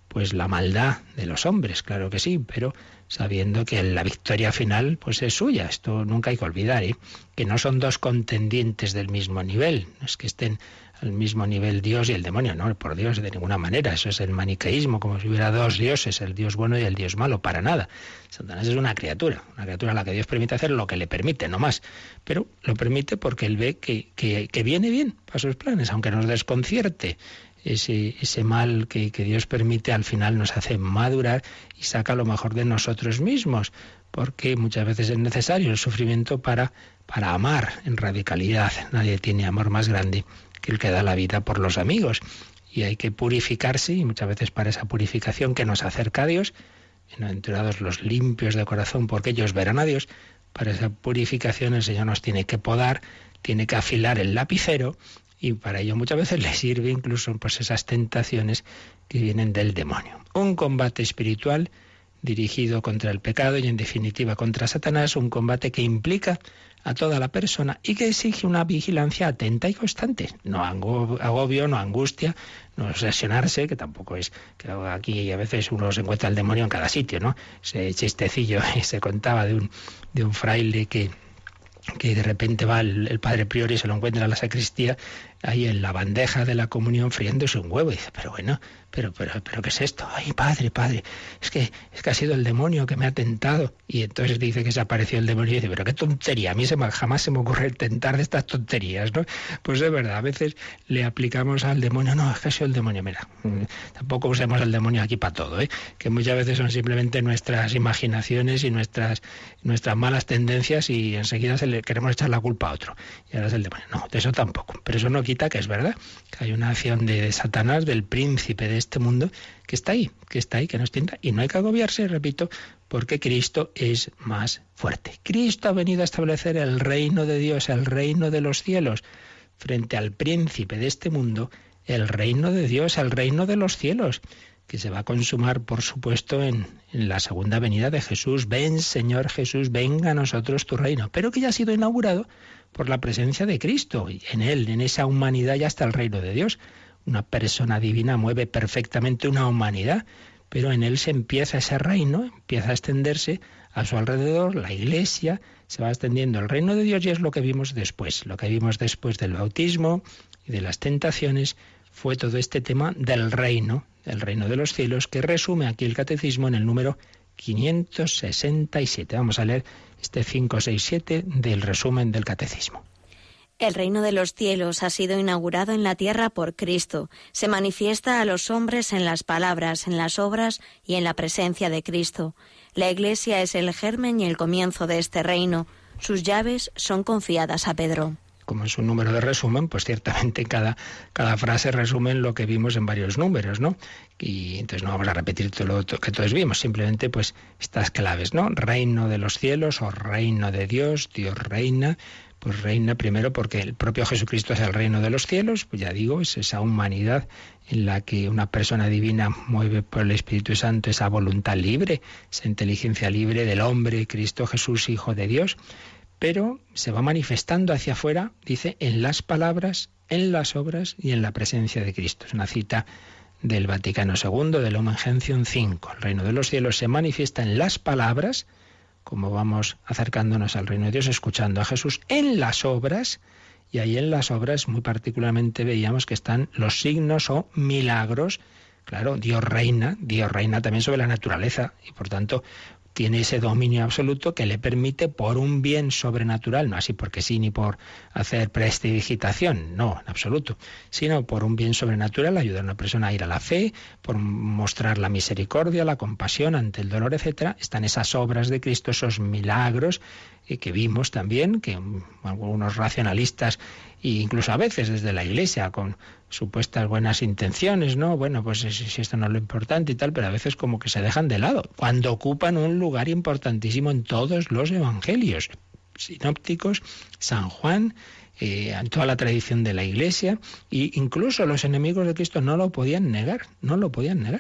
pues la maldad de los hombres, claro que sí, pero sabiendo que la victoria final pues es suya. Esto nunca hay que olvidar, ¿eh? Que no son dos contendientes del mismo nivel, no es que estén al mismo nivel Dios y el demonio, no, por Dios, de ninguna manera. Eso es el maniqueísmo, como si hubiera dos dioses, el Dios bueno y el Dios malo, para nada. Satanás es una criatura, una criatura a la que Dios permite hacer lo que le permite, no más. Pero lo permite porque él ve que, que, que viene bien para sus planes, aunque nos desconcierte. Ese, ese mal que, que Dios permite al final nos hace madurar y saca lo mejor de nosotros mismos, porque muchas veces es necesario el sufrimiento para, para amar en radicalidad. Nadie tiene amor más grande que el que da la vida por los amigos, y hay que purificarse, y muchas veces para esa purificación que nos acerca a Dios, bienaventurados los limpios de corazón porque ellos verán a Dios, para esa purificación el Señor nos tiene que podar, tiene que afilar el lapicero, y para ello muchas veces le sirve incluso pues esas tentaciones que vienen del demonio. Un combate espiritual dirigido contra el pecado y en definitiva contra Satanás, un combate que implica a toda la persona y que exige una vigilancia atenta y constante. No agobio, no angustia, no obsesionarse, que tampoco es que aquí a veces uno se encuentra el demonio en cada sitio, ¿no? Ese chistecillo se contaba de un, de un fraile que que de repente va el, el padre prior y se lo encuentra en la sacristía, ahí en la bandeja de la comunión friéndose un huevo. Y dice, pero bueno, pero, pero, pero ¿qué es esto? Ay, padre, padre, es que, es que ha sido el demonio que me ha tentado. Y entonces dice que se apareció el demonio y dice, pero qué tontería, a mí se me, jamás se me ocurre tentar de estas tonterías, ¿no? Pues es verdad, a veces le aplicamos al demonio, no, es que ha sido el demonio, mira, tampoco usemos el demonio aquí para todo, ¿eh? Que muchas veces son simplemente nuestras imaginaciones y nuestras, nuestras malas tendencias, y enseguida se le queremos echar la culpa a otro. Y ahora es el demonio. No, de eso tampoco. Pero eso no quita que es verdad, que hay una acción de Satanás, del príncipe de este mundo, que está ahí, que está ahí, que nos tienta. Y no hay que agobiarse, repito, porque Cristo es más fuerte. Cristo ha venido a establecer el reino de Dios, el reino de los cielos, frente al príncipe de este mundo, el reino de Dios, el reino de los cielos, que se va a consumar, por supuesto, en, en la segunda venida de Jesús. Ven, Señor Jesús, venga a nosotros tu reino. Pero que ya ha sido inaugurado por la presencia de Cristo. Y en Él, en esa humanidad, ya está el reino de Dios. Una persona divina mueve perfectamente una humanidad, pero en Él se empieza ese reino, empieza a extenderse a su alrededor, la Iglesia, se va extendiendo el reino de Dios, y es lo que vimos después. Lo que vimos después del bautismo y de las tentaciones fue todo este tema del reino, el reino de los cielos, que resume aquí el catecismo en el número quinientos sesenta y siete. Vamos a leer este quinientos sesenta y siete del resumen del catecismo. El reino de los cielos ha sido inaugurado en la tierra por Cristo. Se manifiesta a los hombres en las palabras, en las obras y en la presencia de Cristo. La Iglesia es el germen y el comienzo de este reino. Sus llaves son confiadas a Pedro. Como es un número de resumen, pues ciertamente cada, cada frase resume lo que vimos en varios números, ¿no? Y entonces no vamos a repetir todo lo que todos vimos, simplemente pues estas claves, ¿no? Reino de los cielos o reino de Dios, Dios reina. Pues reina primero porque el propio Jesucristo es el reino de los cielos, pues ya digo, es esa humanidad en la que una persona divina mueve por el Espíritu Santo esa voluntad libre, esa inteligencia libre del hombre, Cristo Jesús, Hijo de Dios. Pero se va manifestando hacia afuera, dice, en las palabras, en las obras y en la presencia de Cristo. Es una cita del Vaticano segundo, del Lumen Gentium cinco. El reino de los cielos se manifiesta en las palabras, como vamos acercándonos al reino de Dios, escuchando a Jesús, en las obras, y ahí en las obras muy particularmente veíamos que están los signos o milagros. Claro, Dios reina, Dios reina también sobre la naturaleza, y por tanto tiene ese dominio absoluto que le permite, por un bien sobrenatural, no así porque sí ni por hacer prestidigitación, no, en absoluto, sino por un bien sobrenatural, ayudar a una persona a ir a la fe, por mostrar la misericordia, la compasión ante el dolor, etcétera. Están esas obras de Cristo, esos milagros eh, que vimos también, que algunos racionalistas, e incluso a veces desde la Iglesia, con supuestas buenas intenciones, ¿no? Bueno, pues si, si esto no es lo importante y tal, pero a veces como que se dejan de lado, cuando ocupan un lugar importantísimo en todos los evangelios sinópticos, San Juan, eh, en toda la tradición de la Iglesia, e incluso los enemigos de Cristo no lo podían negar, no lo podían negar.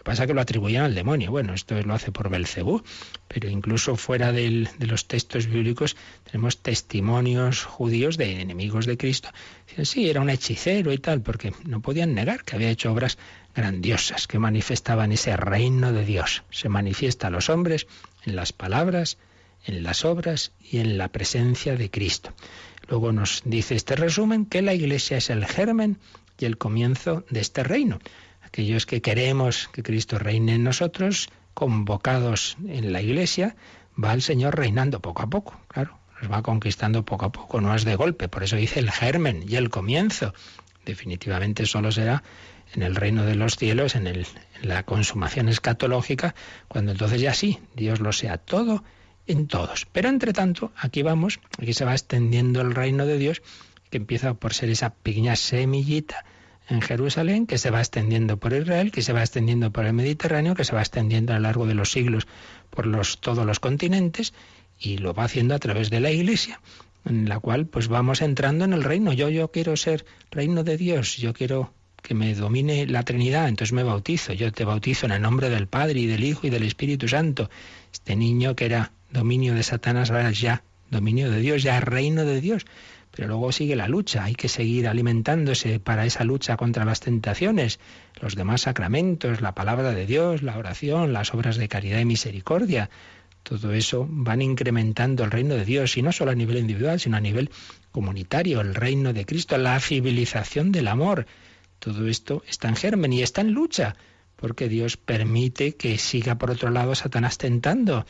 que pasa es que lo atribuían al demonio. Bueno, esto lo hace por Belcebú, pero incluso fuera del, de los textos bíblicos tenemos testimonios judíos de enemigos de Cristo. Dicen, sí, era un hechicero y tal, porque no podían negar que había hecho obras grandiosas, que manifestaban ese reino de Dios. Se manifiesta a los hombres en las palabras, en las obras y en la presencia de Cristo. Luego nos dice este resumen que la Iglesia es el germen y el comienzo de este reino. Aquellos que queremos que Cristo reine en nosotros, convocados en la Iglesia, va el Señor reinando poco a poco, claro, nos va conquistando poco a poco, no es de golpe, por eso dice el germen y el comienzo. Definitivamente solo será en el reino de los cielos, en, el, en la consumación escatológica, cuando entonces ya sí, Dios lo sea todo en todos. Pero entre tanto, aquí vamos, aquí se va extendiendo el reino de Dios, que empieza por ser esa pequeña semillita en Jerusalén, que se va extendiendo por Israel, que se va extendiendo por el Mediterráneo, que se va extendiendo a lo largo de los siglos por los, todos los continentes, y lo va haciendo a través de la Iglesia, en la cual pues vamos entrando en el reino. Yo, yo quiero ser reino de Dios, yo quiero que me domine la Trinidad, entonces me bautizo. Yo te bautizo en el nombre del Padre y del Hijo y del Espíritu Santo. Este niño que era dominio de Satanás ahora es ya dominio de Dios, ya reino de Dios. Pero luego sigue la lucha, hay que seguir alimentándose para esa lucha contra las tentaciones, los demás sacramentos, la palabra de Dios, la oración, las obras de caridad y misericordia. Todo eso van incrementando el reino de Dios, y no solo a nivel individual, sino a nivel comunitario, el reino de Cristo, la civilización del amor. Todo esto está en germen y está en lucha, porque Dios permite que siga por otro lado Satanás tentando.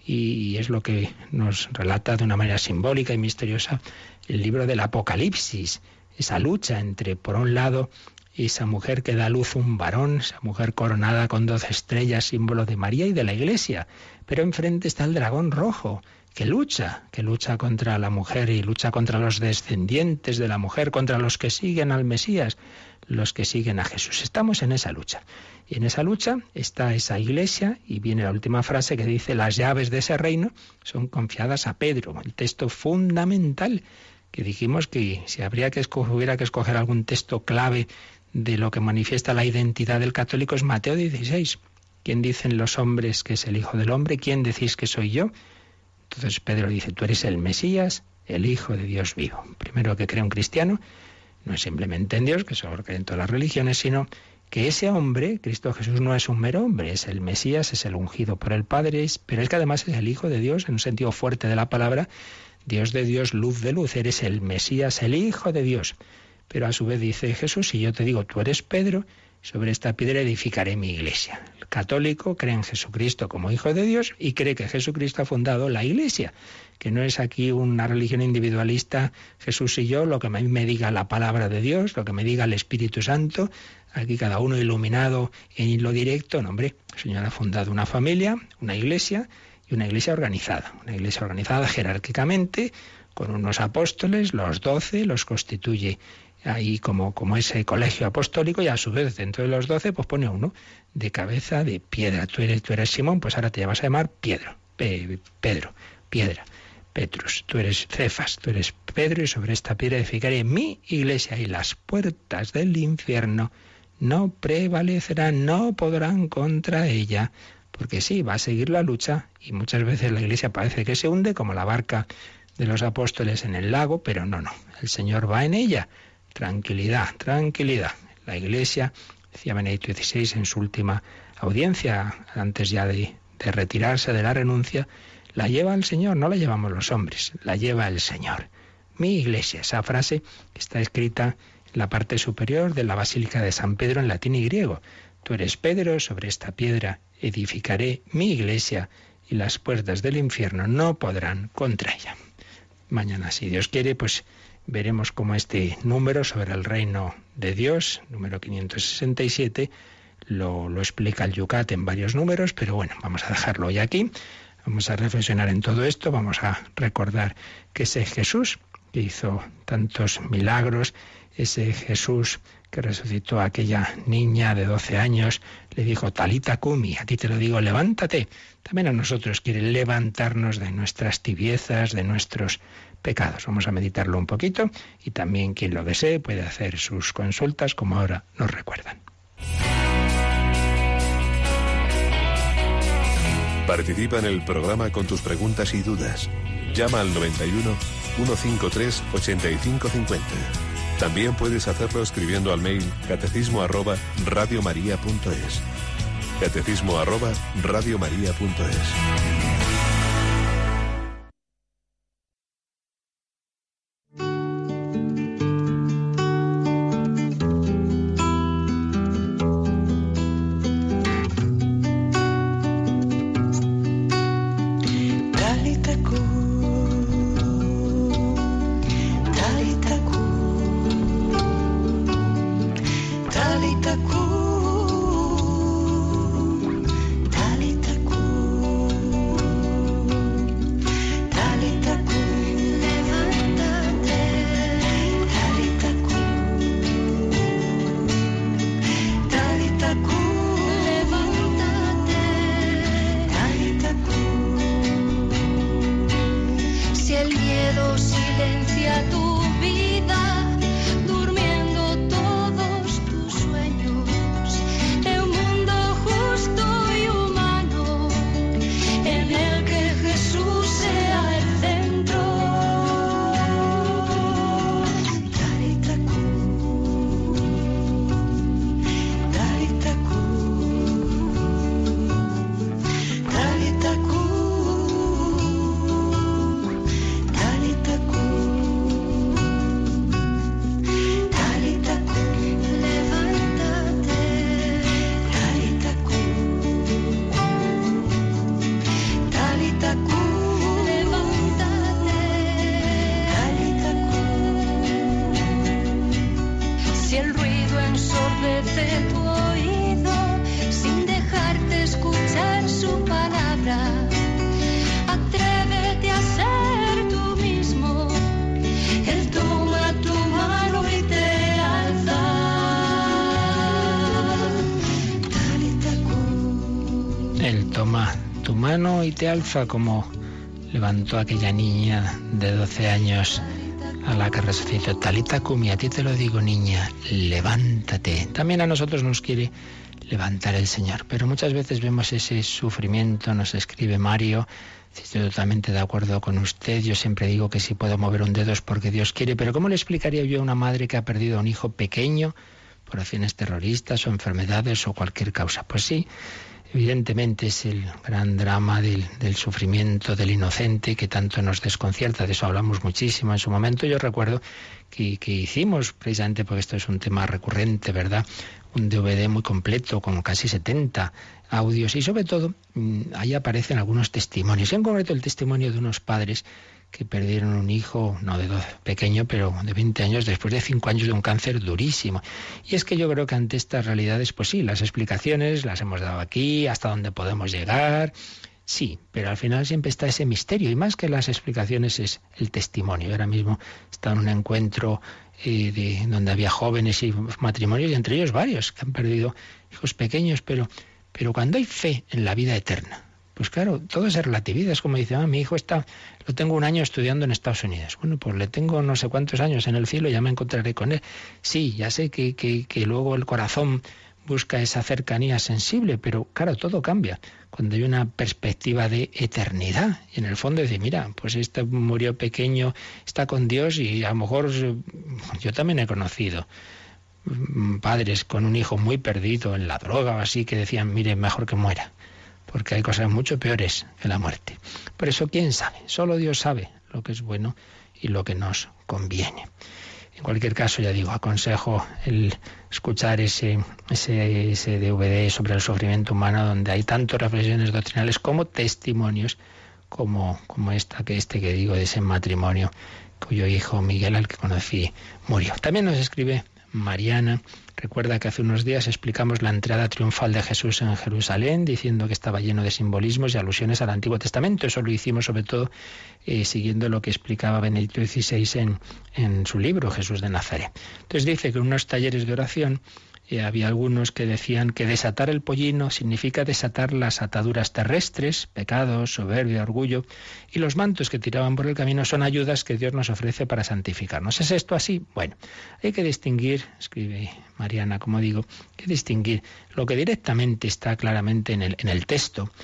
Y es lo que nos relata de una manera simbólica y misteriosa el libro del Apocalipsis, esa lucha entre, por un lado, esa mujer que da a luz un varón, esa mujer coronada con doce estrellas, símbolo de María y de la Iglesia, pero enfrente está el dragón rojo, que lucha, que lucha contra la mujer y lucha contra los descendientes de la mujer, contra los que siguen al Mesías, los que siguen a Jesús. Estamos en esa lucha. Y en esa lucha está esa Iglesia, y viene la última frase que dice, las llaves de ese reino son confiadas a Pedro, el texto fundamental, que dijimos que si habría que escoger, hubiera que escoger algún texto clave de lo que manifiesta la identidad del católico, es Mateo dieciséis. ¿Quién dicen los hombres que es el Hijo del Hombre? ¿Quién decís que soy yo? Entonces Pedro dice, tú eres el Mesías, el Hijo de Dios vivo. Primero que cree un cristiano, no es simplemente en Dios, que eso lo creen todas las religiones, sino que ese hombre, Cristo Jesús, no es un mero hombre, es el Mesías, es el ungido por el Padre, pero es que además es el Hijo de Dios, en un sentido fuerte de la palabra, Dios de Dios, luz de luz, eres el Mesías, el Hijo de Dios. Pero a su vez dice Jesús, si yo te digo, tú eres Pedro, sobre esta piedra edificaré mi iglesia. El católico cree en Jesucristo como Hijo de Dios y cree que Jesucristo ha fundado la Iglesia, que no es aquí una religión individualista, Jesús y yo, lo que a mí me diga la palabra de Dios, lo que me diga el Espíritu Santo, aquí cada uno iluminado en lo directo. No, hombre, el Señor ha fundado una familia, una iglesia, y una iglesia organizada, una iglesia organizada jerárquicamente, con unos apóstoles, los doce, los constituye ahí como, como ese colegio apostólico, y a su vez dentro de los doce pues pone uno de cabeza de piedra. Tú eres, tú eres Simón, pues ahora te vas a llamar Pedro, Pe, Pedro, piedra, Petrus. Tú eres Cefas, tú eres Pedro, y sobre esta piedra edificaré mi iglesia, y las puertas del infierno no prevalecerán, no podrán contra ella. Porque sí, va a seguir la lucha, y muchas veces la Iglesia parece que se hunde, como la barca de los apóstoles en el lago, pero no, no, el Señor va en ella. Tranquilidad, tranquilidad. La Iglesia, decía Benedicto dieciséis en su última audiencia, antes ya de, de retirarse de la renuncia, la lleva el Señor, no la llevamos los hombres, la lleva el Señor. Mi Iglesia, esa frase está escrita en la parte superior de la Basílica de San Pedro en latín y griego. Tú eres Pedro, sobre esta piedra edificaré mi iglesia, y las puertas del infierno no podrán contra ella. Mañana, si Dios quiere, pues veremos cómo este número sobre el reino de Dios, número quinientos sesenta y siete, lo, lo explica el Yucat en varios números, pero bueno, vamos a dejarlo hoy aquí. Vamos a reflexionar en todo esto, vamos a recordar que ese Jesús que hizo tantos milagros, ese Jesús que resucitó a aquella niña de doce años, le dijo, Talita Kumi, a ti te lo digo, levántate. También a nosotros quiere levantarnos de nuestras tibiezas, de nuestros pecados. Vamos a meditarlo un poquito, y también quien lo desee puede hacer sus consultas, como ahora nos recuerdan. Participa en el programa con tus preguntas y dudas. Llama al noventa y uno, ciento cincuenta y tres, ochenta y cinco cincuenta. También puedes hacerlo escribiendo al mail catecismo arroba radiomaria punto es. Catecismo arroba radiomaria punto es. Y te alza, como levantó aquella niña de doce años a la que resucitó. Talita cumi, a ti te lo digo, niña, levántate. También a nosotros nos quiere levantar el Señor, pero muchas veces vemos ese sufrimiento. Nos escribe Mario: estoy totalmente de acuerdo con usted, yo siempre digo que si puedo mover un dedo es porque Dios quiere, pero ¿cómo le explicaría yo a una madre que ha perdido a un hijo pequeño por acciones terroristas o enfermedades o cualquier causa? Pues sí, evidentemente es el gran drama del, del sufrimiento del inocente que tanto nos desconcierta. De eso hablamos muchísimo en su momento. Yo recuerdo que, que hicimos, precisamente porque esto es un tema recurrente, ¿verdad?, un D V D muy completo con casi setenta audios, y sobre todo ahí aparecen algunos testimonios, en concreto el testimonio de unos padres que perdieron un hijo, no de doce, pequeño, pero de veinte años, después de cinco años de un cáncer durísimo. Y es que yo creo que ante estas realidades, pues sí, las explicaciones las hemos dado aquí, hasta donde podemos llegar, sí, pero al final siempre está ese misterio, y más que las explicaciones es el testimonio. Ahora mismo está en un encuentro eh, de, donde había jóvenes y matrimonios, y entre ellos varios que han perdido hijos pequeños, pero, pero cuando hay fe en la vida eterna, pues claro, todo se relativiza. Es como dice, ah, mi hijo está, lo tengo un año estudiando en Estados Unidos. Bueno, pues le tengo no sé cuántos años en el cielo, ya me encontraré con él. Sí, ya sé que, que, que luego el corazón busca esa cercanía sensible, pero claro, todo cambia cuando hay una perspectiva de eternidad. Y en el fondo dice, mira, pues este murió pequeño, está con Dios, y a lo mejor yo también he conocido padres con un hijo muy perdido en la droga o así, que decían, mire, mejor que muera, porque hay cosas mucho peores que la muerte. Por eso, ¿quién sabe? Solo Dios sabe lo que es bueno y lo que nos conviene. En cualquier caso, ya digo, aconsejo el escuchar ese, ese, ese D V D sobre el sufrimiento humano, donde hay tantas reflexiones doctrinales como testimonios, como, como esta, que este que digo, de ese matrimonio cuyo hijo Miguel, al que conocí, murió. También nos escribe Mariana. Recuerda que hace unos días explicamos la entrada triunfal de Jesús en Jerusalén, diciendo que estaba lleno de simbolismos y alusiones al Antiguo Testamento. Eso lo hicimos sobre todo eh, siguiendo lo que explicaba Benedicto dieciséis en, en su libro, Jesús de Nazaret. Entonces dice que en unos talleres de oración eh, había algunos que decían que desatar el pollino significa desatar las ataduras terrestres, pecados, soberbia, orgullo, y los mantos que tiraban por el camino son ayudas que Dios nos ofrece para santificarnos. ¿Es esto así? Bueno, hay que distinguir, escribe Mariana, como digo, hay que distinguir lo que directamente está claramente en el, en el texto,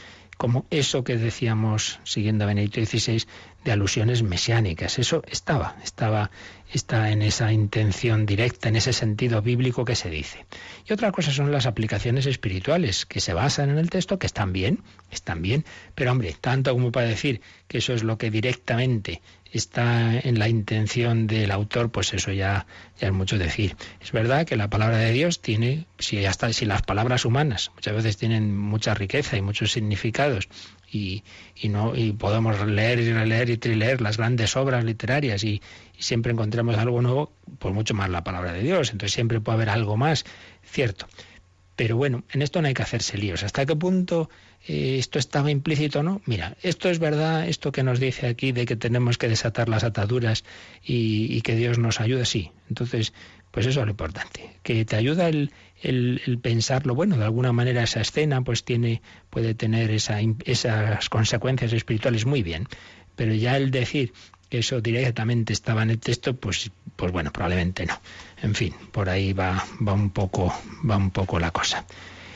como eso que decíamos, siguiendo a Benedicto dieciséis, de alusiones mesiánicas. Eso estaba, estaba, está en esa intención directa, en ese sentido bíblico que se dice. Y otra cosa son las aplicaciones espirituales, que se basan en el texto, que están bien, están bien, pero hombre, tanto como para decir que eso es lo que directamente está en la intención del autor, pues eso ya, ya es mucho decir. Es verdad que la palabra de Dios tiene, si hasta si las palabras humanas muchas veces tienen mucha riqueza y muchos significados, y, y no y podemos leer y releer y trileer las grandes obras literarias y, y siempre encontramos algo nuevo, pues mucho más la palabra de Dios, entonces siempre puede haber algo más, cierto. Pero bueno, en esto no hay que hacerse líos. ¿Hasta qué punto eh, esto estaba implícito o no? Mira, esto es verdad, esto que nos dice aquí de que tenemos que desatar las ataduras y, y que Dios nos ayuda, sí. Entonces, pues eso es lo importante. Que te ayuda el, el, el pensarlo. Bueno, de alguna manera esa escena pues tiene, puede tener esa, esas consecuencias espirituales muy bien. Pero ya el decir que eso directamente estaba en el texto, pues, pues bueno, probablemente no. En fin, por ahí va, va un poco, va un poco la cosa.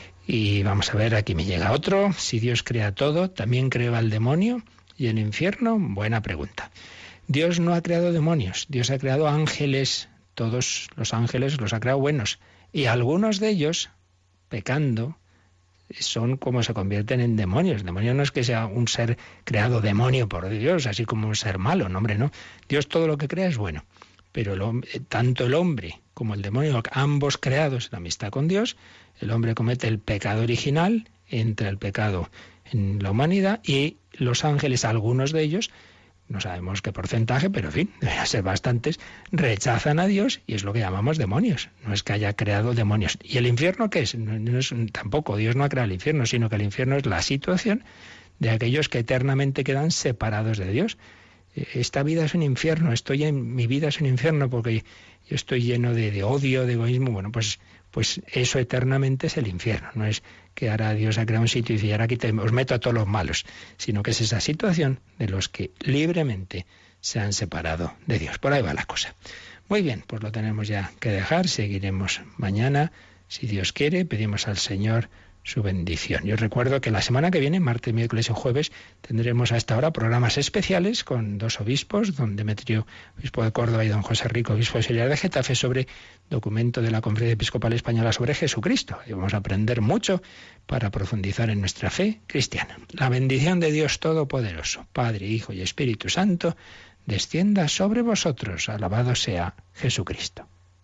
Y vamos a ver, aquí me llega otro. Si Dios crea todo, ¿también creó al demonio y el infierno? Buena pregunta. Dios no ha creado demonios, Dios ha creado ángeles. Todos los ángeles los ha creado buenos. Y algunos de ellos, pecando, son como se convierten en demonios. Demonio no es que sea un ser creado demonio por Dios, así como un ser malo, no, hombre, no. Dios todo lo que crea es bueno. Pero el hombre, tanto el hombre como el demonio, ambos creados en amistad con Dios, el hombre comete el pecado original, entra el pecado en la humanidad, y los ángeles, algunos de ellos, no sabemos qué porcentaje, pero en fin, deberían ser bastantes, rechazan a Dios y es lo que llamamos demonios. No es que haya creado demonios. ¿Y el infierno qué es? No, no es tampoco, Dios no ha creado el infierno, sino que el infierno es la situación de aquellos que eternamente quedan separados de Dios. Esta vida es un infierno, estoy en mi vida es un infierno porque yo estoy lleno de, de odio, de egoísmo. Bueno, pues, pues eso eternamente es el infierno. No es que ahora Dios ha creado un sitio y dice, ahora aquí te, os meto a todos los malos, sino que es esa situación de los que libremente se han separado de Dios. Por ahí va la cosa. Muy bien, pues lo tenemos ya que dejar. Seguiremos mañana, si Dios quiere. Pedimos al Señor su bendición. Yo recuerdo que la semana que viene, martes, miércoles y jueves, tendremos a esta hora programas especiales con dos obispos, don Demetrio, obispo de Córdoba, y don José Rico, obispo auxiliar de Getafe, sobre documento de la Conferencia Episcopal Española sobre Jesucristo. Y vamos a aprender mucho para profundizar en nuestra fe cristiana. La bendición de Dios Todopoderoso, Padre, Hijo y Espíritu Santo, descienda sobre vosotros. Alabado sea Jesucristo.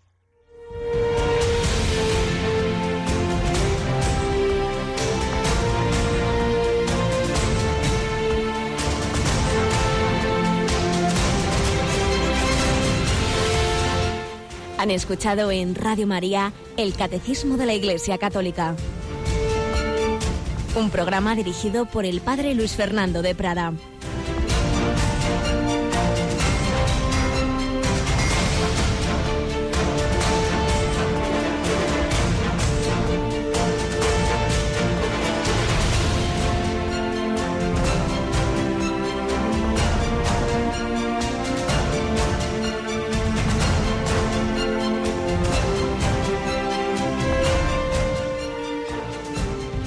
Han escuchado en Radio María el Catecismo de la Iglesia Católica, un programa dirigido por el Padre Luis Fernando de Prada.